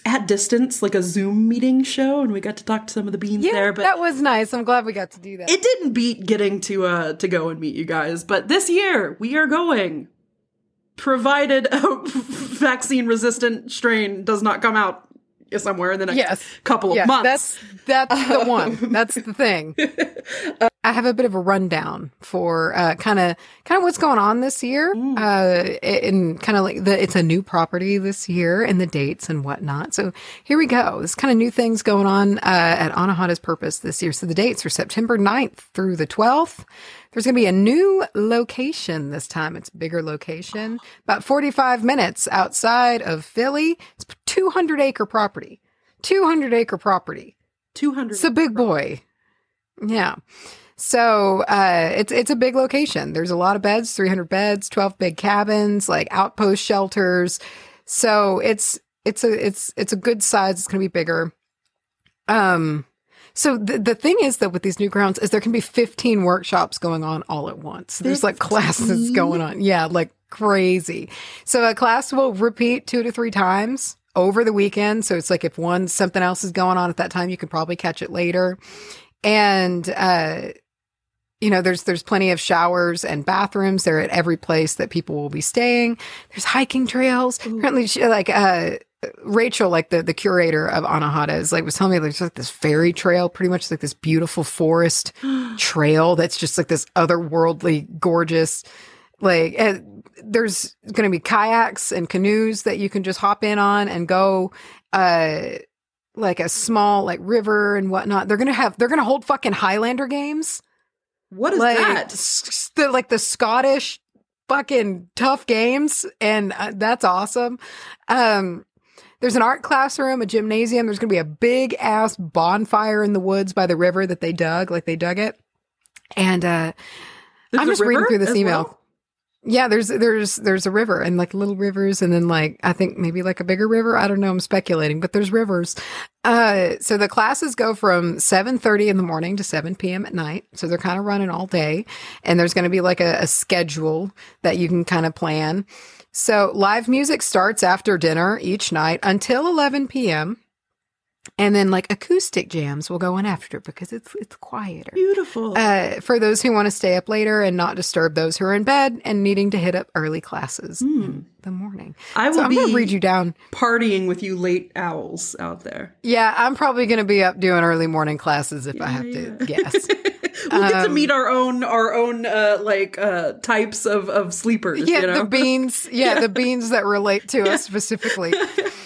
at distance, like a Zoom meeting show, and we got to talk to some of the beans Yeah, there. But that was nice. I'm glad we got to do that. it didn't beat getting to uh to go and meet you guys. But this year we are going, provided a vaccine resistant strain does not come out somewhere in the next yes. couple of yes, months. That's that's the one. That's the thing. I have a bit of a rundown for uh, kind of kind of what's going on this year, mm. uh, and kind of like the it's a new property this year and the dates and whatnot. So here we go. There's kind of new things going on uh, at Anahata's Purpose this year. So the dates are September ninth through the twelfth. There's going to be a new location this time. It's a bigger location, about forty-five minutes outside of Philly. It's a two hundred acre property. two hundred acre property. two hundred It's a big boy. Yeah. So uh, it's it's a big location. There's a lot of beds, three hundred beds, twelve big cabins, like outpost shelters. So it's it's a it's it's a good size. It's going to be bigger. Um. So the the thing is that with these new grounds is there can be fifteen workshops going on all at once. There's like classes going on. Yeah, like crazy. So a class will repeat two to three times over the weekend. So it's like if one something else is going on at that time, you can probably catch it later. And uh you know, there's there's plenty of showers and bathrooms. They're at every place that people will be staying. There's hiking trails. Ooh. Apparently, she, like uh, Rachel, like the, the curator of Anahata, is like was telling me there's like this fairy trail, pretty much like this beautiful forest trail that's just like this otherworldly, gorgeous. Like and there's going to be kayaks and canoes that you can just hop in on and go. Uh, like a small like river and whatnot. They're gonna have. They're gonna hold fucking Highlander games. What is like, that? S- the, like the Scottish fucking tough games. And uh, that's awesome. Um, there's an art classroom, a gymnasium. There's going to be a big ass bonfire in the woods by the river that they dug, like they dug it. And uh, I'm just reading through this email. Well? Yeah, there's there's there's a river and like little rivers and then like I think maybe like a bigger river. I don't know. I'm speculating, but there's rivers. Uh, so the classes go from seven thirty in the morning to seven p.m. at night. So they're kind of running all day, and there's going to be like a, a schedule that you can kind of plan. So live music starts after dinner each night until eleven p.m. And then like acoustic jams will go on after because it's it's quieter. Beautiful. Uh, for those who want to stay up later and not disturb those who are in bed and needing to hit up early classes mm. in the morning. I will so I'm be gonna read you down. Partying with you late owls out there. Yeah, I'm probably going to be up doing early morning classes if yeah, I have yeah. to guess. We'll get um, to meet our own our own uh, like uh, types of, of sleepers. Yeah, you know? the beans. Yeah, yeah, the beans that relate to yeah. us specifically.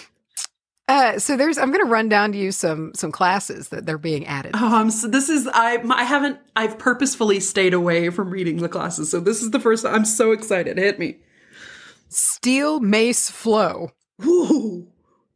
Uh, so there's, I'm going to run down to you some, some classes that they're being added. Um, so this is, I, I haven't, I've purposefully stayed away from reading the classes. So this is the first, I'm so excited. Hit me. Steel Mace Flow. Ooh.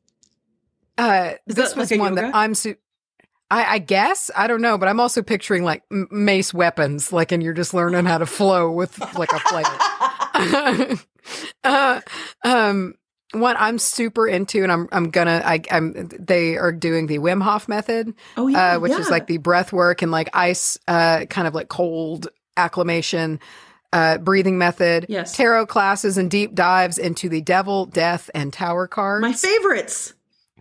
Uh, is this that was like one yoga? that I'm, su- I, I guess, I don't know, but I'm also picturing like m- mace weapons, like, and you're just learning how to flow with like a flame. uh, um, One I'm super into, and I'm I'm gonna I, I'm they are doing the Wim Hof method, oh yeah, uh, which yeah. is like the breath work and like ice, uh, kind of like cold acclimation, uh, breathing method. Yes, tarot classes and deep dives into the devil, death, and tower cards. My favorites.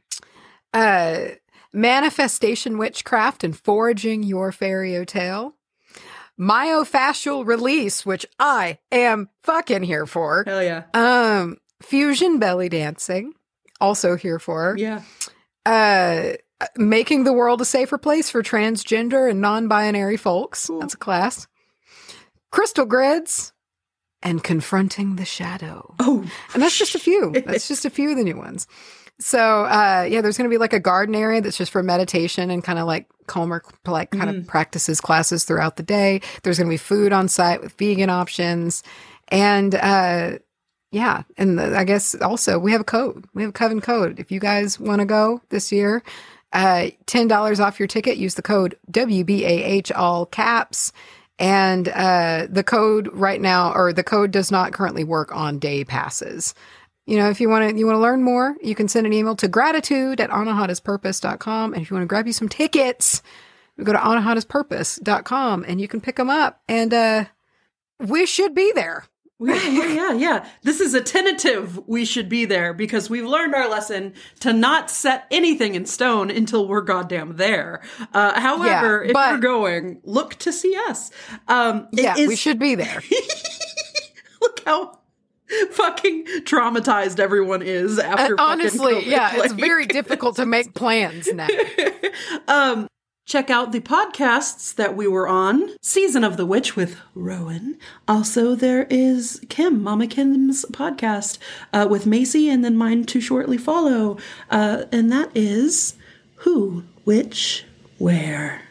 Uh, manifestation witchcraft and foraging your fairy tale. Myofascial release, which I am fucking here for. Hell yeah. Um. Fusion belly dancing, also here for. Yeah. Uh, making the world a safer place for transgender and non-binary folks. Cool. That's a class. Crystal grids and confronting the shadow. Oh, and that's just a few. That's just a few of the new ones. So, uh, yeah, there's going to be like a garden area that's just for meditation and kind of like calmer, like kind mm. of practices classes throughout the day. There's going to be food on site with vegan options. And, uh, yeah. And the, I guess also we have a code. We have a Coven code. If you guys want to go this year, uh, ten dollars off your ticket, use the code W B A H, all caps. And uh, the code right now, or the code does not currently work on day passes. You know, if you want to you want to learn more, you can send an email to gratitude at anahatas purpose dot com. And if you want to grab you some tickets, you go to anahatas purpose dot com and you can pick them up. And uh, we should be there. Yeah, yeah, yeah, yeah. This is a tentative we should be there because we've learned our lesson to not set anything in stone until we're goddamn there. Uh, however, Yeah, if but- you're going, look to see us. Um, it Yeah, is- we should be there. Look how fucking traumatized everyone is after And fucking honestly, COVID. yeah, it's Like- very difficult to make plans now. um, check out the podcasts that we were on. Season of the Witch with Rowan. Also, there is Kim, Mama Kim's podcast uh, with Macy, and then mine to shortly follow. Uh, and that is Who, Which, Where.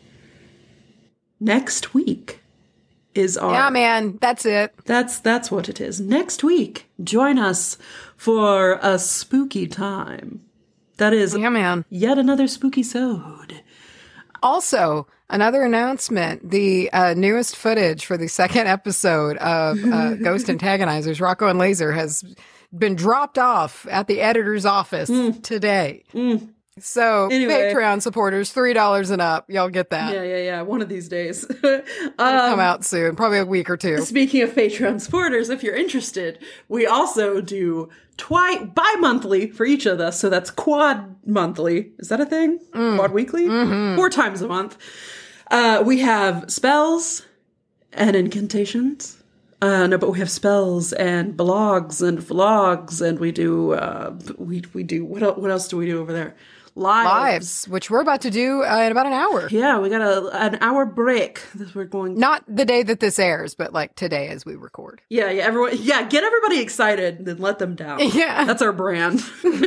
Next week is our... Yeah, man, that's it. That's that's what it is. Next week, join us for a spooky time. That is Yeah, man. yet another spooky sode. Also, another announcement, the uh, newest footage for the second episode of uh, Ghost Antagonizers, Rocco and Laser, has been dropped off at the editor's office today. Mm. So, Anyway. Patreon supporters, three dollars and up. Y'all get that. Yeah, yeah, yeah. One of these days. It'll come um, out soon, probably a week or two. speaking of Patreon supporters, if you're interested, we also do twi- bi-monthly for each of us. So that's quad monthly. Is that a thing? Quad weekly? Four times a month. Uh, we have spells and incantations. Uh, no, but we have spells and blogs and vlogs, and we do uh, we we do what else, what else do we do over there? Lives. Lives, which we're about to do uh, in about an hour. Yeah, we got a an hour break. This we're going. Not the day that this airs, but like today as we record. Yeah, yeah, everyone. Yeah, get everybody excited, and then let them down. Yeah. That's our brand. um,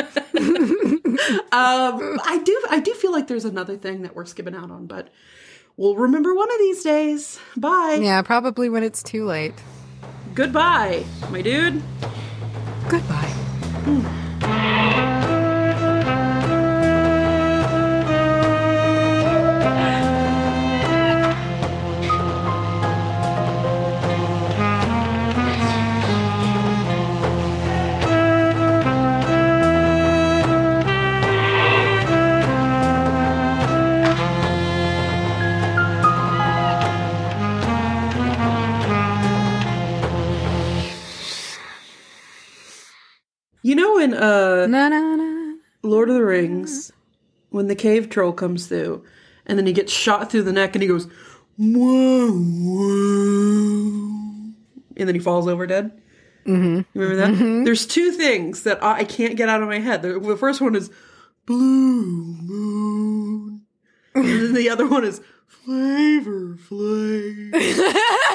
I do, I do feel like there's another thing that we're skipping out on, but we'll remember one of these days. Bye. Yeah, probably when it's too late. Goodbye, my dude. Goodbye. You know in uh, Na na na. Lord of the Rings, when the cave troll comes through, and then he gets shot through the neck, and he goes, whoa, whoa, and then he falls over dead. Mm-hmm. Remember that? Mm-hmm. There's two things that I I can't get out of my head. The, the first one is blue moon, and then the other one is flavor flav.